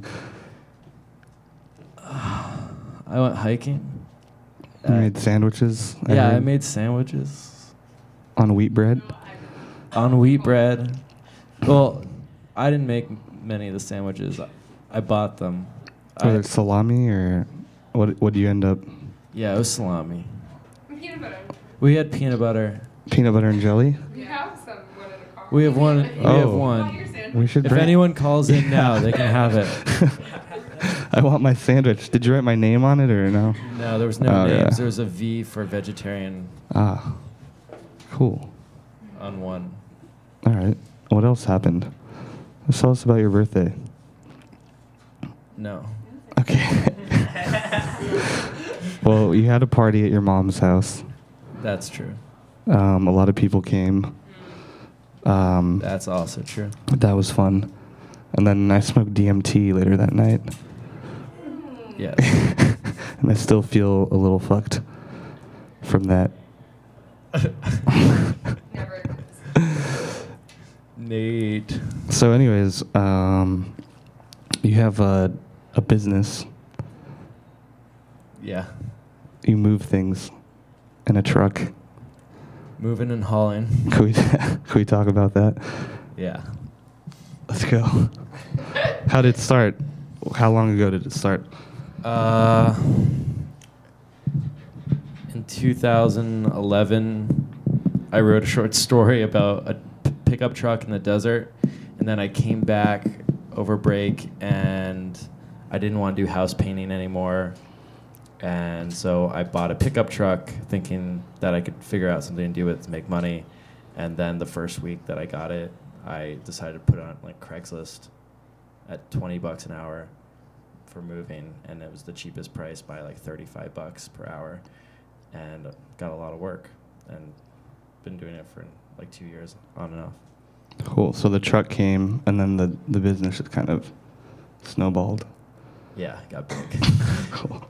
S24: I went hiking.
S2: You made sandwiches?
S24: I made sandwiches.
S2: On wheat bread?
S24: On wheat bread. Well, I didn't make many of the sandwiches. I bought them.
S2: Was it salami or what do you end up?
S24: Yeah, it was salami.
S18: Peanut butter.
S24: We had peanut butter.
S2: Peanut butter and jelly?
S18: We have some one in the car.
S24: We have one. We have one.
S2: We should
S24: If anyone calls in now, they can have it.
S2: I want my sandwich. Did you write my name on it or no?
S24: No, there was no
S2: Oh,
S24: names.
S2: yeah.
S24: There was a V for vegetarian
S2: Ah, cool.
S24: on one.
S2: All right. What else happened? Just tell us about your birthday.
S24: No.
S2: Okay. Well, you had a party at your mom's house.
S24: That's true.
S2: A lot of people came.
S24: That's also true.
S2: That was fun. And then I smoked DMT later that night.
S24: Yes.
S2: And I still feel a little fucked from that.
S24: Nate.
S2: So anyways, you have a business.
S24: Yeah.
S2: You move things in a truck.
S24: Moving and hauling.
S2: Can we talk about that?
S24: Yeah.
S2: Let's go. How did it start? How long ago did it start?
S24: In 2011, I wrote a short story about a pickup truck in the desert, and then I came back over break, and I didn't want to do house painting anymore, and so I bought a pickup truck thinking that I could figure out something to do with it to make money, and then the first week that I got it, I decided to put it on like Craigslist at $20 an hour for moving, and it was the cheapest price by like $35 per hour, and got a lot of work, and been doing it for like 2 years on and off.
S2: Cool. So the truck came, and then the business just kind of snowballed.
S24: Yeah, got big.
S2: Cool.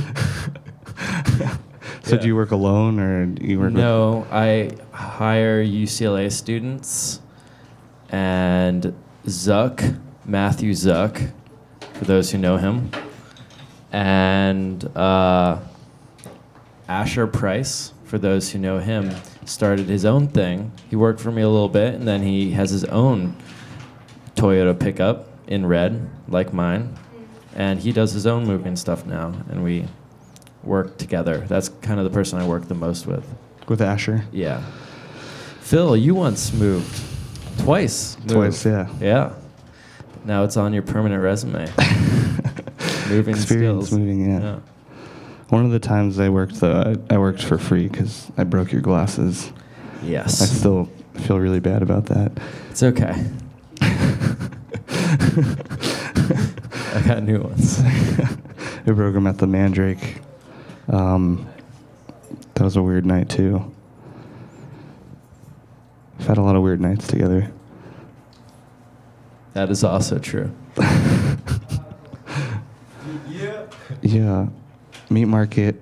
S2: So do you work alone, or do you work?
S24: No, I hire UCLA students, and Matthew Zuck, for those who know him, and Asher Price, for those who know him, started his own thing. He worked for me a little bit, and then he has his own Toyota pickup in red, like mine, and he does his own moving stuff now, and we work together. That's kind of the person I work the most with.
S2: With Asher?
S24: Yeah. Phil, you once moved. Twice,
S2: yeah.
S24: Yeah. Now it's on your permanent resume. Moving
S2: Experience
S24: skills.
S2: moving, yeah. One of the times I worked, though, I worked for free because I broke your glasses.
S24: Yes.
S2: I still feel really bad about that.
S24: It's okay. I got new ones.
S2: I broke them at the Mandrake. That was a weird night, too. We've had a lot of weird nights together.
S24: That is also true.
S2: Yeah. Meat market.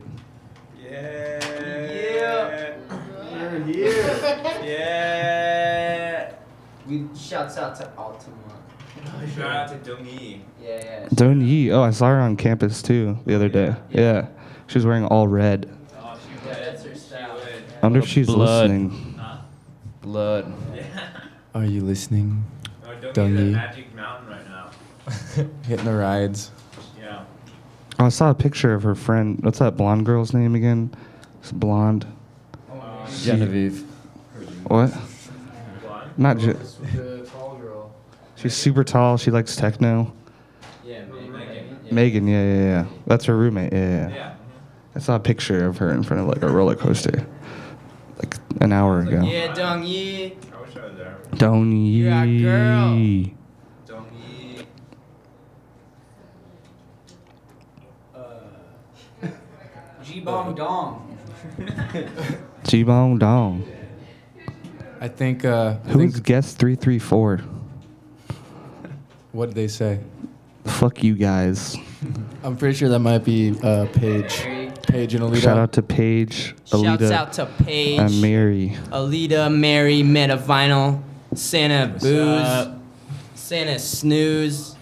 S5: Shouts out to Altamont.
S4: Shout out to Dong-Yi.
S5: Yeah.
S2: Don Yi. Oh, I saw her on campus, too, the other day. Yeah. She was wearing all red.
S4: Oh,
S5: That's her style.
S2: I wonder if she's
S24: Blood.
S2: listening.
S24: Blood.
S6: Are you listening,
S4: Oh, Dong-Yi's at
S6: Dong-Yi?
S4: Magic Mountain right now.
S6: Hitting the rides.
S4: Yeah.
S2: Oh, I saw a picture of her friend. What's that blonde girl's name again? It's blonde.
S24: Genevieve.
S2: What? Not
S3: The tall girl.
S2: She's super tall. She likes techno.
S5: Yeah, Megan.
S2: Megan, yeah. That's her roommate. Yeah. I saw a picture of her in front of like a roller coaster, like an hour ago.
S5: Yeah, Dong-Yi.
S4: I wish I was there.
S2: Don't
S5: You're our girl.
S4: Dong-Yi.
S5: G-Bong Dong.
S2: G-Bong Dong.
S6: I think.
S2: Who's guest 334?
S6: What did they say?
S2: Fuck you guys.
S6: I'm pretty sure that might be Paige. Paige and Alita.
S2: Shout out to Paige, Alita,
S5: Shouts out to Paige.
S2: and Mary.
S5: Alita, Mary, Metavinyl, Santa Booze, Santa Snooze.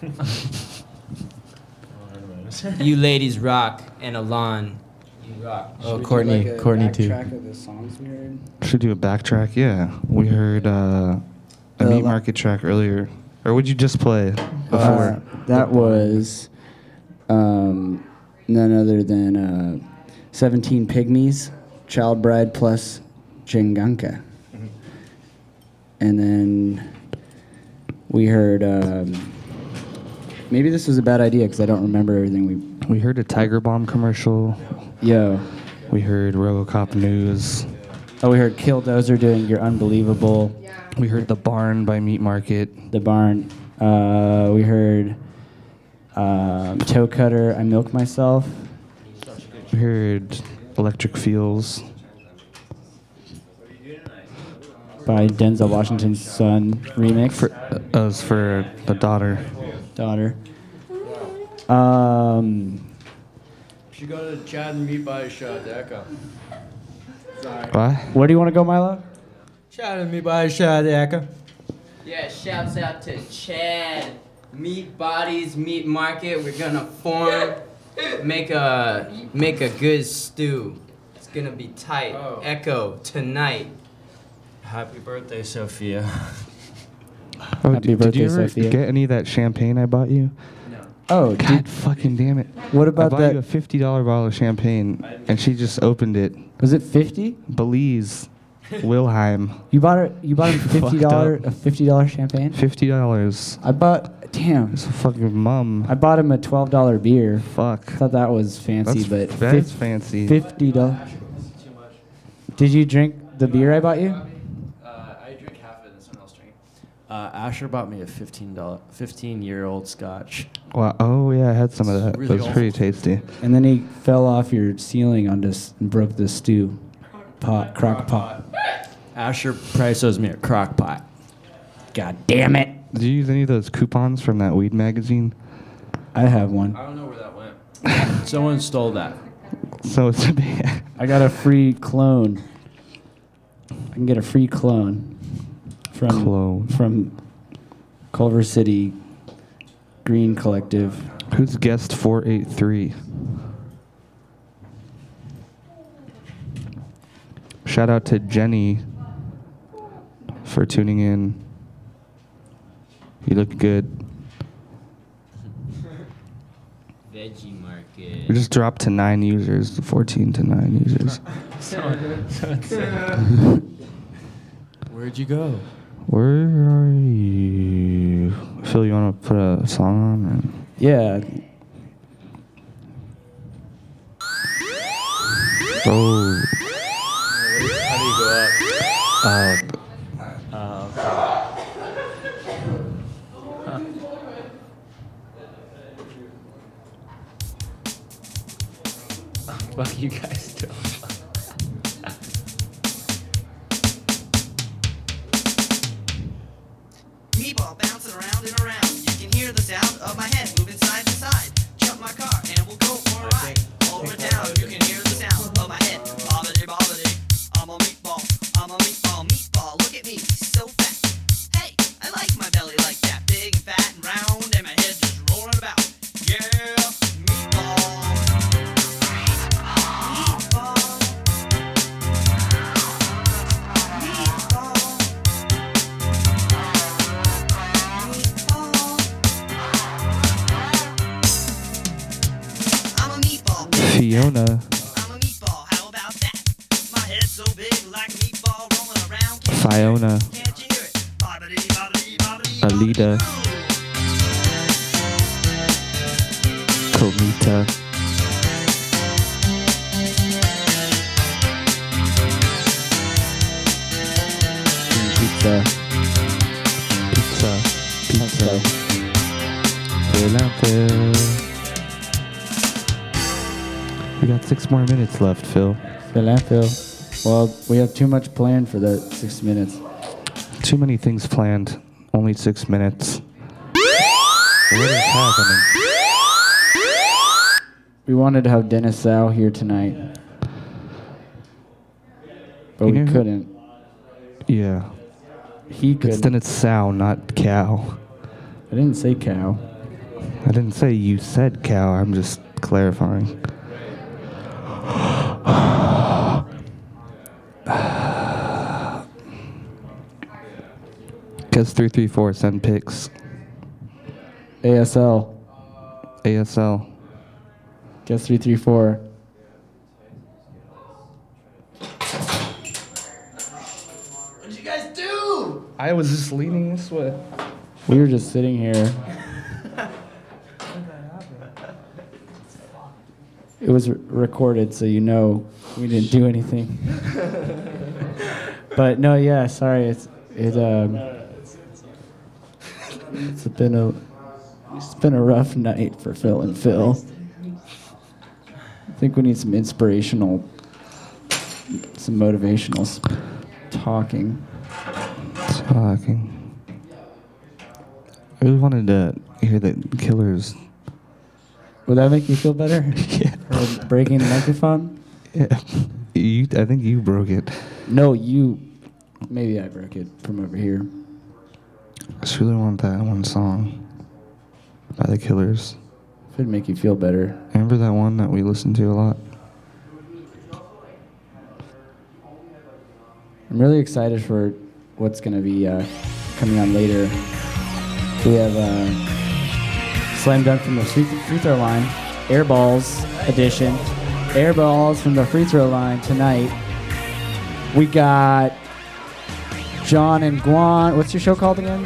S5: You ladies rock, and Alon, you rock.
S6: Oh, Courtney. Courtney too.
S3: Track of the songs we heard.
S2: Should do a backtrack. Yeah, we heard a meat market track earlier. Or would you just play before?
S3: That was none other than 17 Pygmies, Child Bride plus Jenganka. And then we heard maybe this was a bad idea because I don't remember everything
S2: We heard a Tiger Bomb commercial.
S3: Yo.
S2: We heard RoboCop news.
S3: Oh, we heard Killdozer doing You're Unbelievable.
S2: We heard The Barn by Meat Market.
S3: The Barn. We heard Toe Cutter, I Milk Myself.
S2: We heard Electric Feels.
S3: By Denzel Washington's Son remix.
S2: For the daughter.
S24: Should go to Chad and meet by Shot Echo. Sorry.
S2: What?
S3: Where do you want to go, Milo?
S24: Chad and meet by Shot Echo.
S5: Yeah, shouts out to Chad. Meat Bodies, Meat Market. We're gonna form, make a good stew. It's gonna be tight. Echo tonight.
S24: Happy birthday, Sophia.
S2: Oh,
S3: Happy
S2: did
S3: birthday,
S2: you ever
S3: Sophia.
S2: get any of that champagne I bought you?
S3: Oh,
S2: God fucking damn it.
S3: What about
S2: I bought
S3: that?
S2: you a $50 bottle of champagne, and she just opened it.
S3: Was it 50?
S2: Belize. Wilhelm.
S3: You bought him $50 a $50 champagne?
S2: $50.
S3: I bought damn.
S2: It's a fucking mum.
S3: I bought him a $12 beer.
S2: Fuck.
S3: I thought that was fancy,
S2: That's-
S3: but
S2: that is fancy.
S3: $50. Did you drink the beer I bought you?
S24: I drink half of it and someone else drank. Asher bought me a 15-year-old scotch.
S2: Wow. Oh yeah, I had some of that.
S24: Really
S2: It was pretty tasty.
S3: And then he fell off your ceiling on this and broke the stew crock pot.
S24: Asher Price owes me a crock pot.
S3: God damn it.
S2: Did you use any of those coupons from that weed magazine?
S3: I have one.
S24: I don't know where that went. Someone stole that.
S2: So it's
S3: I got a free clone. I can get a free clone from Culver City Green Collective.
S2: Who's guest 483? Shout out to Jenny for tuning in. You look good.
S5: Veggie Market.
S2: We just dropped to 9 users, 14 to 9 users.
S24: Where'd you go?
S2: Where are you? Phil, you want to put a song on? Or?
S3: Yeah.
S2: Oh.
S24: How do you go up?
S4: Fuck you guys do.
S1: Meatball bouncing around and around. You can hear the sound of my head moving side to side. Jump my car and we'll go for a ride. Over town, you can hear the sound of my head. Bobbity bobbity. I'm a meatball. I'm a meatball. Meatball. Look at me, so fat. Hey, I like my belly like that, big and fat and round, and my head just rolling about. Yeah, meatball.
S2: Fiona. Fiona. Alita. Comita.
S3: Pizza.
S2: Phil. We got 6 more minutes left, Phil.
S3: Phil. Well, we have too much planned for that 6 minutes.
S2: Too many things planned. Only 6 minutes. What is happening?
S3: We wanted to have Dennis Sau here tonight, but we couldn't.
S2: Yeah.
S3: He couldn't.
S2: Then it's sow, not cow.
S3: I didn't say cow.
S2: I didn't say you said cow. I'm just clarifying. Guess 334, send pics.
S3: ASL. Guess 334.
S23: What'd you guys do?
S2: I was just leaning this way.
S3: We were just sitting here. It was recorded, so you know we didn't do anything. But no, yeah, sorry. It's been a rough night for Phil and Phil. I think we need some motivational talking.
S2: I really wanted to hear the Killers.
S3: Would that make you feel better? Yeah. For breaking the microphone?
S2: Yeah. I think you broke it.
S3: No, you. Maybe I broke it from over here.
S2: I just really want that one song by the Killers.
S3: If it'd make you feel better.
S2: Remember that one that we listened to a lot?
S3: I'm really excited for what's going to be coming on later. We have Slam Dunk from the free throw line, Air Balls edition. Air Balls from the free throw line tonight. We got John and Guan. What's your show called again?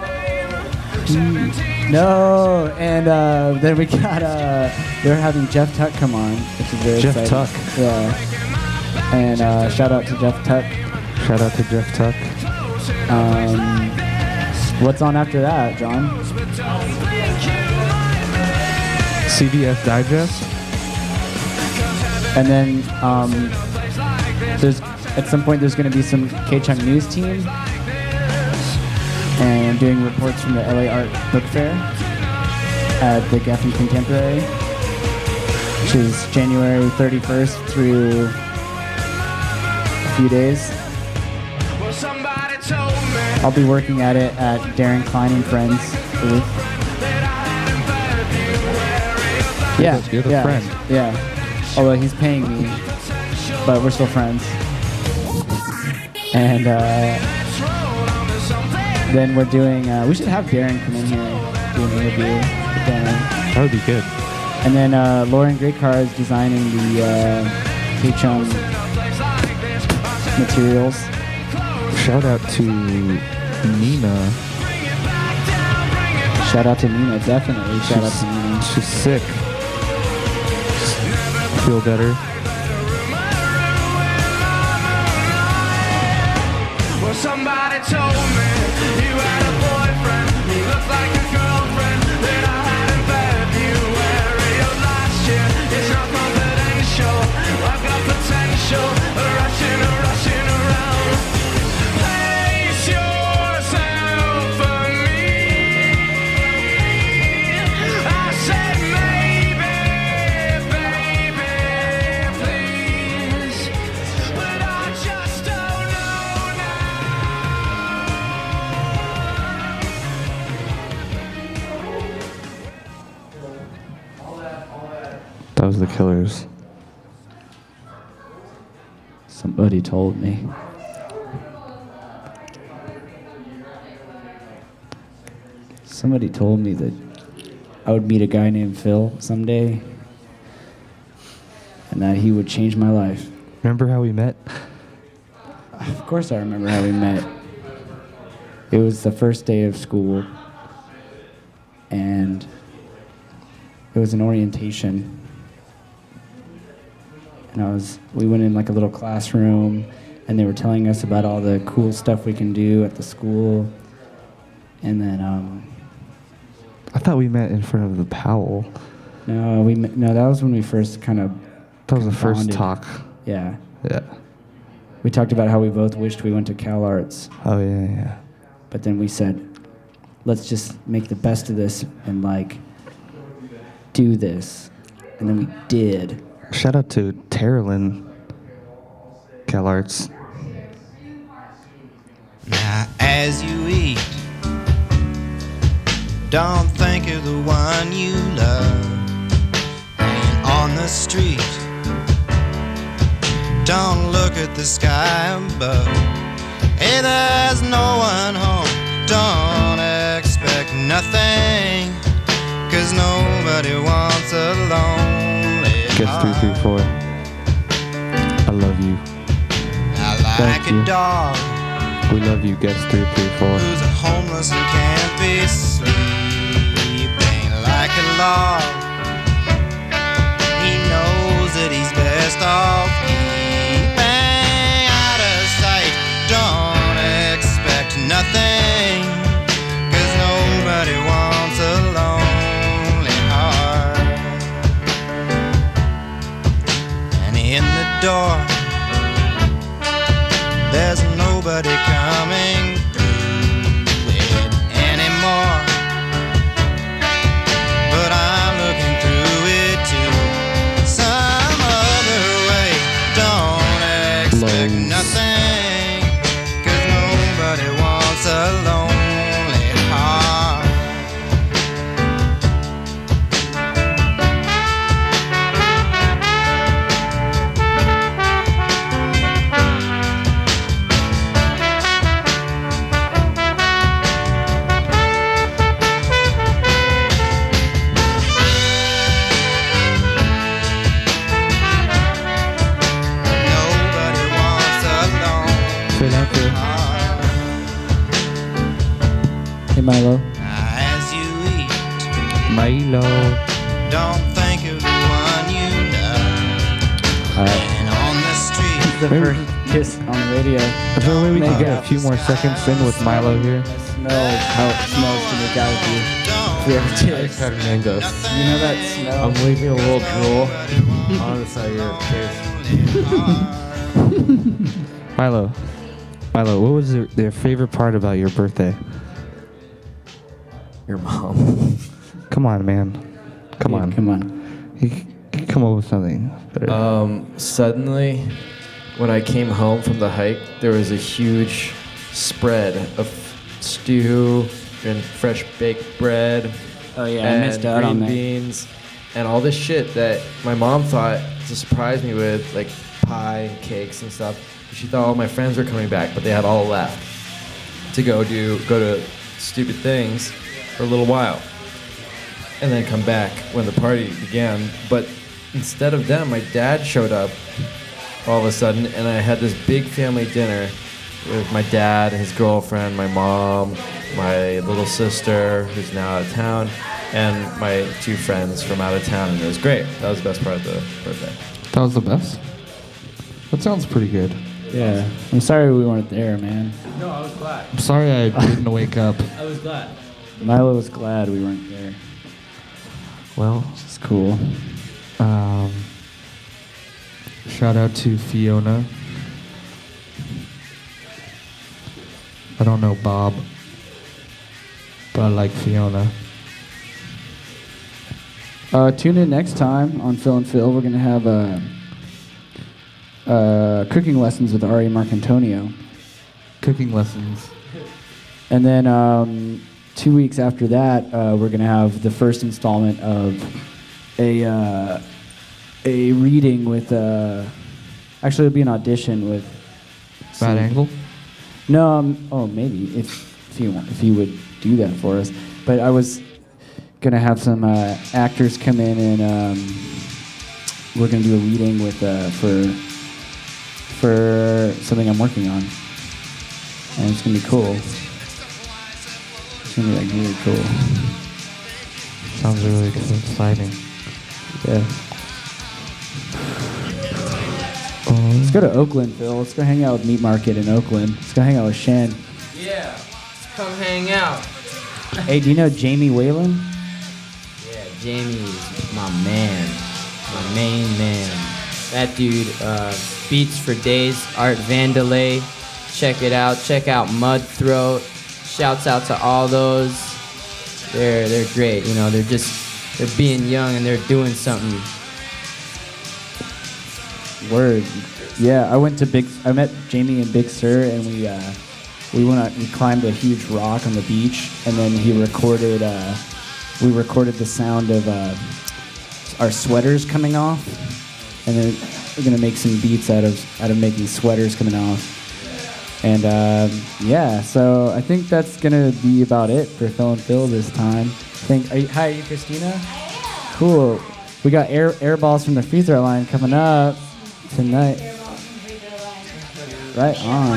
S3: No. And then we got, they're having Jeff Tuck come on, which is very exciting.
S2: Jeff Tuck.
S3: Yeah. And shout out to Jeff Tuck.
S2: Shout out to Jeff Tuck.
S3: What's on after that, John?
S2: CBF Digest.
S3: And then there's at some point there's going to be some K-Chung News team and doing reports from the LA Art Book Fair at the Geffen Contemporary, which is January 31st through a few days. I'll be working at it at Darren Klein and Friends booth. Yeah,
S2: You're the friend.
S3: Yeah. Although he's paying me, but we're still friends. And then we're doing. We should have Darren come in here do an interview with Darren.
S2: That would be good.
S3: And then Lauren Greatcar is designing the K-Chung materials.
S2: Shout out to Nina.
S3: Shout out to Nina, definitely. Shout out to Nina.
S2: She's sick. Feel better.
S7: Well, somebody told me you had a boyfriend. He looked like a girlfriend that I had in February of last year. It's not confidential. I've got potential. Rushing around. Place yourself for me. I said maybe, baby, please. But I just don't know
S2: That was the Killers.
S3: Somebody told me. Somebody told me that I would meet a guy named Phil someday, and that he would change my life.
S2: Remember how we met?
S3: Of course I remember how we met. It was the first day of school, and it was an orientation. And we went in like a little classroom, and they were telling us about all the cool stuff we can do at the school. And then,
S2: I thought we met in front of the Powell.
S3: no, that was when we first kind of.
S2: That was the first
S3: bonded.
S2: talk.
S3: Yeah.
S2: Yeah.
S3: We talked about how we both wished we went to Cal Arts.
S2: Oh, yeah.
S3: But then we said, let's just make the best of this and like do this. And then we did.
S2: Shout out to Terilyn, Cal Arts.
S8: Now, as you eat, don't think of the one you love. And on the street, don't look at the sky above. Hey, there's no one home, don't expect nothing, 'cause nobody wants a lonely
S2: Guess 334. I love you.
S8: I like a dog
S2: We love you, Guess 334.
S8: who's a homeless and can't be sleeping like a log. He knows in the door. There's nobody coming through it anymore. But I'm looking through it too. Some other way. Don't expect nothing. 'Cause nobody wants a lonely heart.
S3: Hey, Milo.
S8: As you eat,
S2: Milo.
S8: don't think of the one you love. And on the street,
S3: The first kiss on the radio.
S2: Is there a way we can get a few more seconds in with Milo here?
S3: Smell how it smells to make out with you. If we ever did.
S24: Ice Powder Mangoes.
S3: You know that smell?
S24: I'm leaving a little drool on the side of your face.
S2: Milo, what was their favorite part about your birthday?
S24: Your mom.
S2: Come on, man. Come on. You come up with something.
S24: Suddenly, when I came home from the hike, there was a huge spread of stew and fresh baked bread.
S3: Oh yeah, I
S24: and
S3: missed out on
S24: green
S3: that.
S24: beans and all this shit that my mom thought to surprise me with, like pie and cakes and stuff. She thought all my friends were coming back, but they had all left to go to stupid things for a little while and then come back when the party began. But instead of them, my dad showed up all of a sudden, and I had this big family dinner with my dad, his girlfriend, my mom, my little sister, who's now out of town, and my two friends from out of town, and it was great. That was the best part of the birthday.
S2: That was the best? That sounds pretty good.
S3: Yeah. I'm sorry we weren't there, man.
S24: No, I was glad.
S2: I'm sorry I didn't wake up.
S24: I was glad.
S3: Milo was glad we weren't there.
S2: Well,
S3: it's cool.
S2: Shout out to Fiona. I don't know Bob, but I like Fiona.
S3: Tune in next time on Phil and Phil. We're going to have cooking lessons with Ari Marcantonio.
S2: Cooking lessons.
S3: And then 2 weeks after that, we're going to have the first installment of a reading with... actually, it'll be an audition with...
S2: Bad Angle?
S3: No, maybe, if you would do that for us. But I was going to have some actors come in, and we're going to do a reading with for something I'm working on. And it's going to be cool. It's going to be like really cool.
S2: Sounds really exciting.
S3: Yeah. Let's go to Oakland, Phil. Let's go hang out with Meat Market in Oakland. Let's go hang out with Shen.
S5: Yeah, come hang out.
S3: Hey, do you know Jamie Whalen?
S5: Yeah, Jamie's my man, my main man. That dude beats for days. Art Vandelay, check it out. Check out Mudthroat. Shouts out to all those. They're great. You know, they're being young and they're doing something.
S3: Word. Yeah, I met Jamie in Big Sur, and we climbed a huge rock on the beach, and then we recorded the sound of our sweaters coming off, and then we're gonna make some beats out of making sweaters coming off. And yeah, so I think that's gonna be about it for Phil and Phil this time. Hi, are you Christina? Cool. We got air balls from the free throw line coming up tonight. Right on.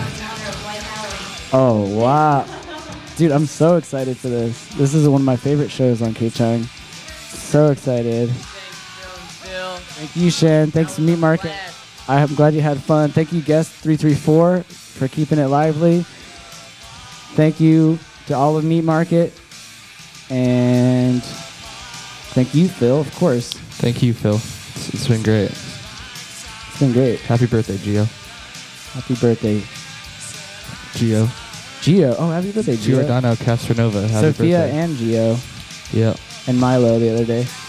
S3: Oh, wow. Dude, I'm so excited for this. This is one of my favorite shows on K-Chung. So excited. Thank you, Shen. Thanks to Meat Market. I'm glad you had fun. Thank you, Guest 334, for keeping it lively. Thank you to all of Meat Market. And thank you, Phil, of course.
S2: Thank you, Phil. It's been great.
S3: It's been great.
S2: Happy birthday, Gio.
S3: Happy birthday,
S2: Gio.
S3: Gio. Oh, happy birthday, Gio.
S2: Giordano Castronova. Happy
S3: Sophia
S2: birthday.
S3: and Gio.
S2: Yeah.
S3: And Milo the other day.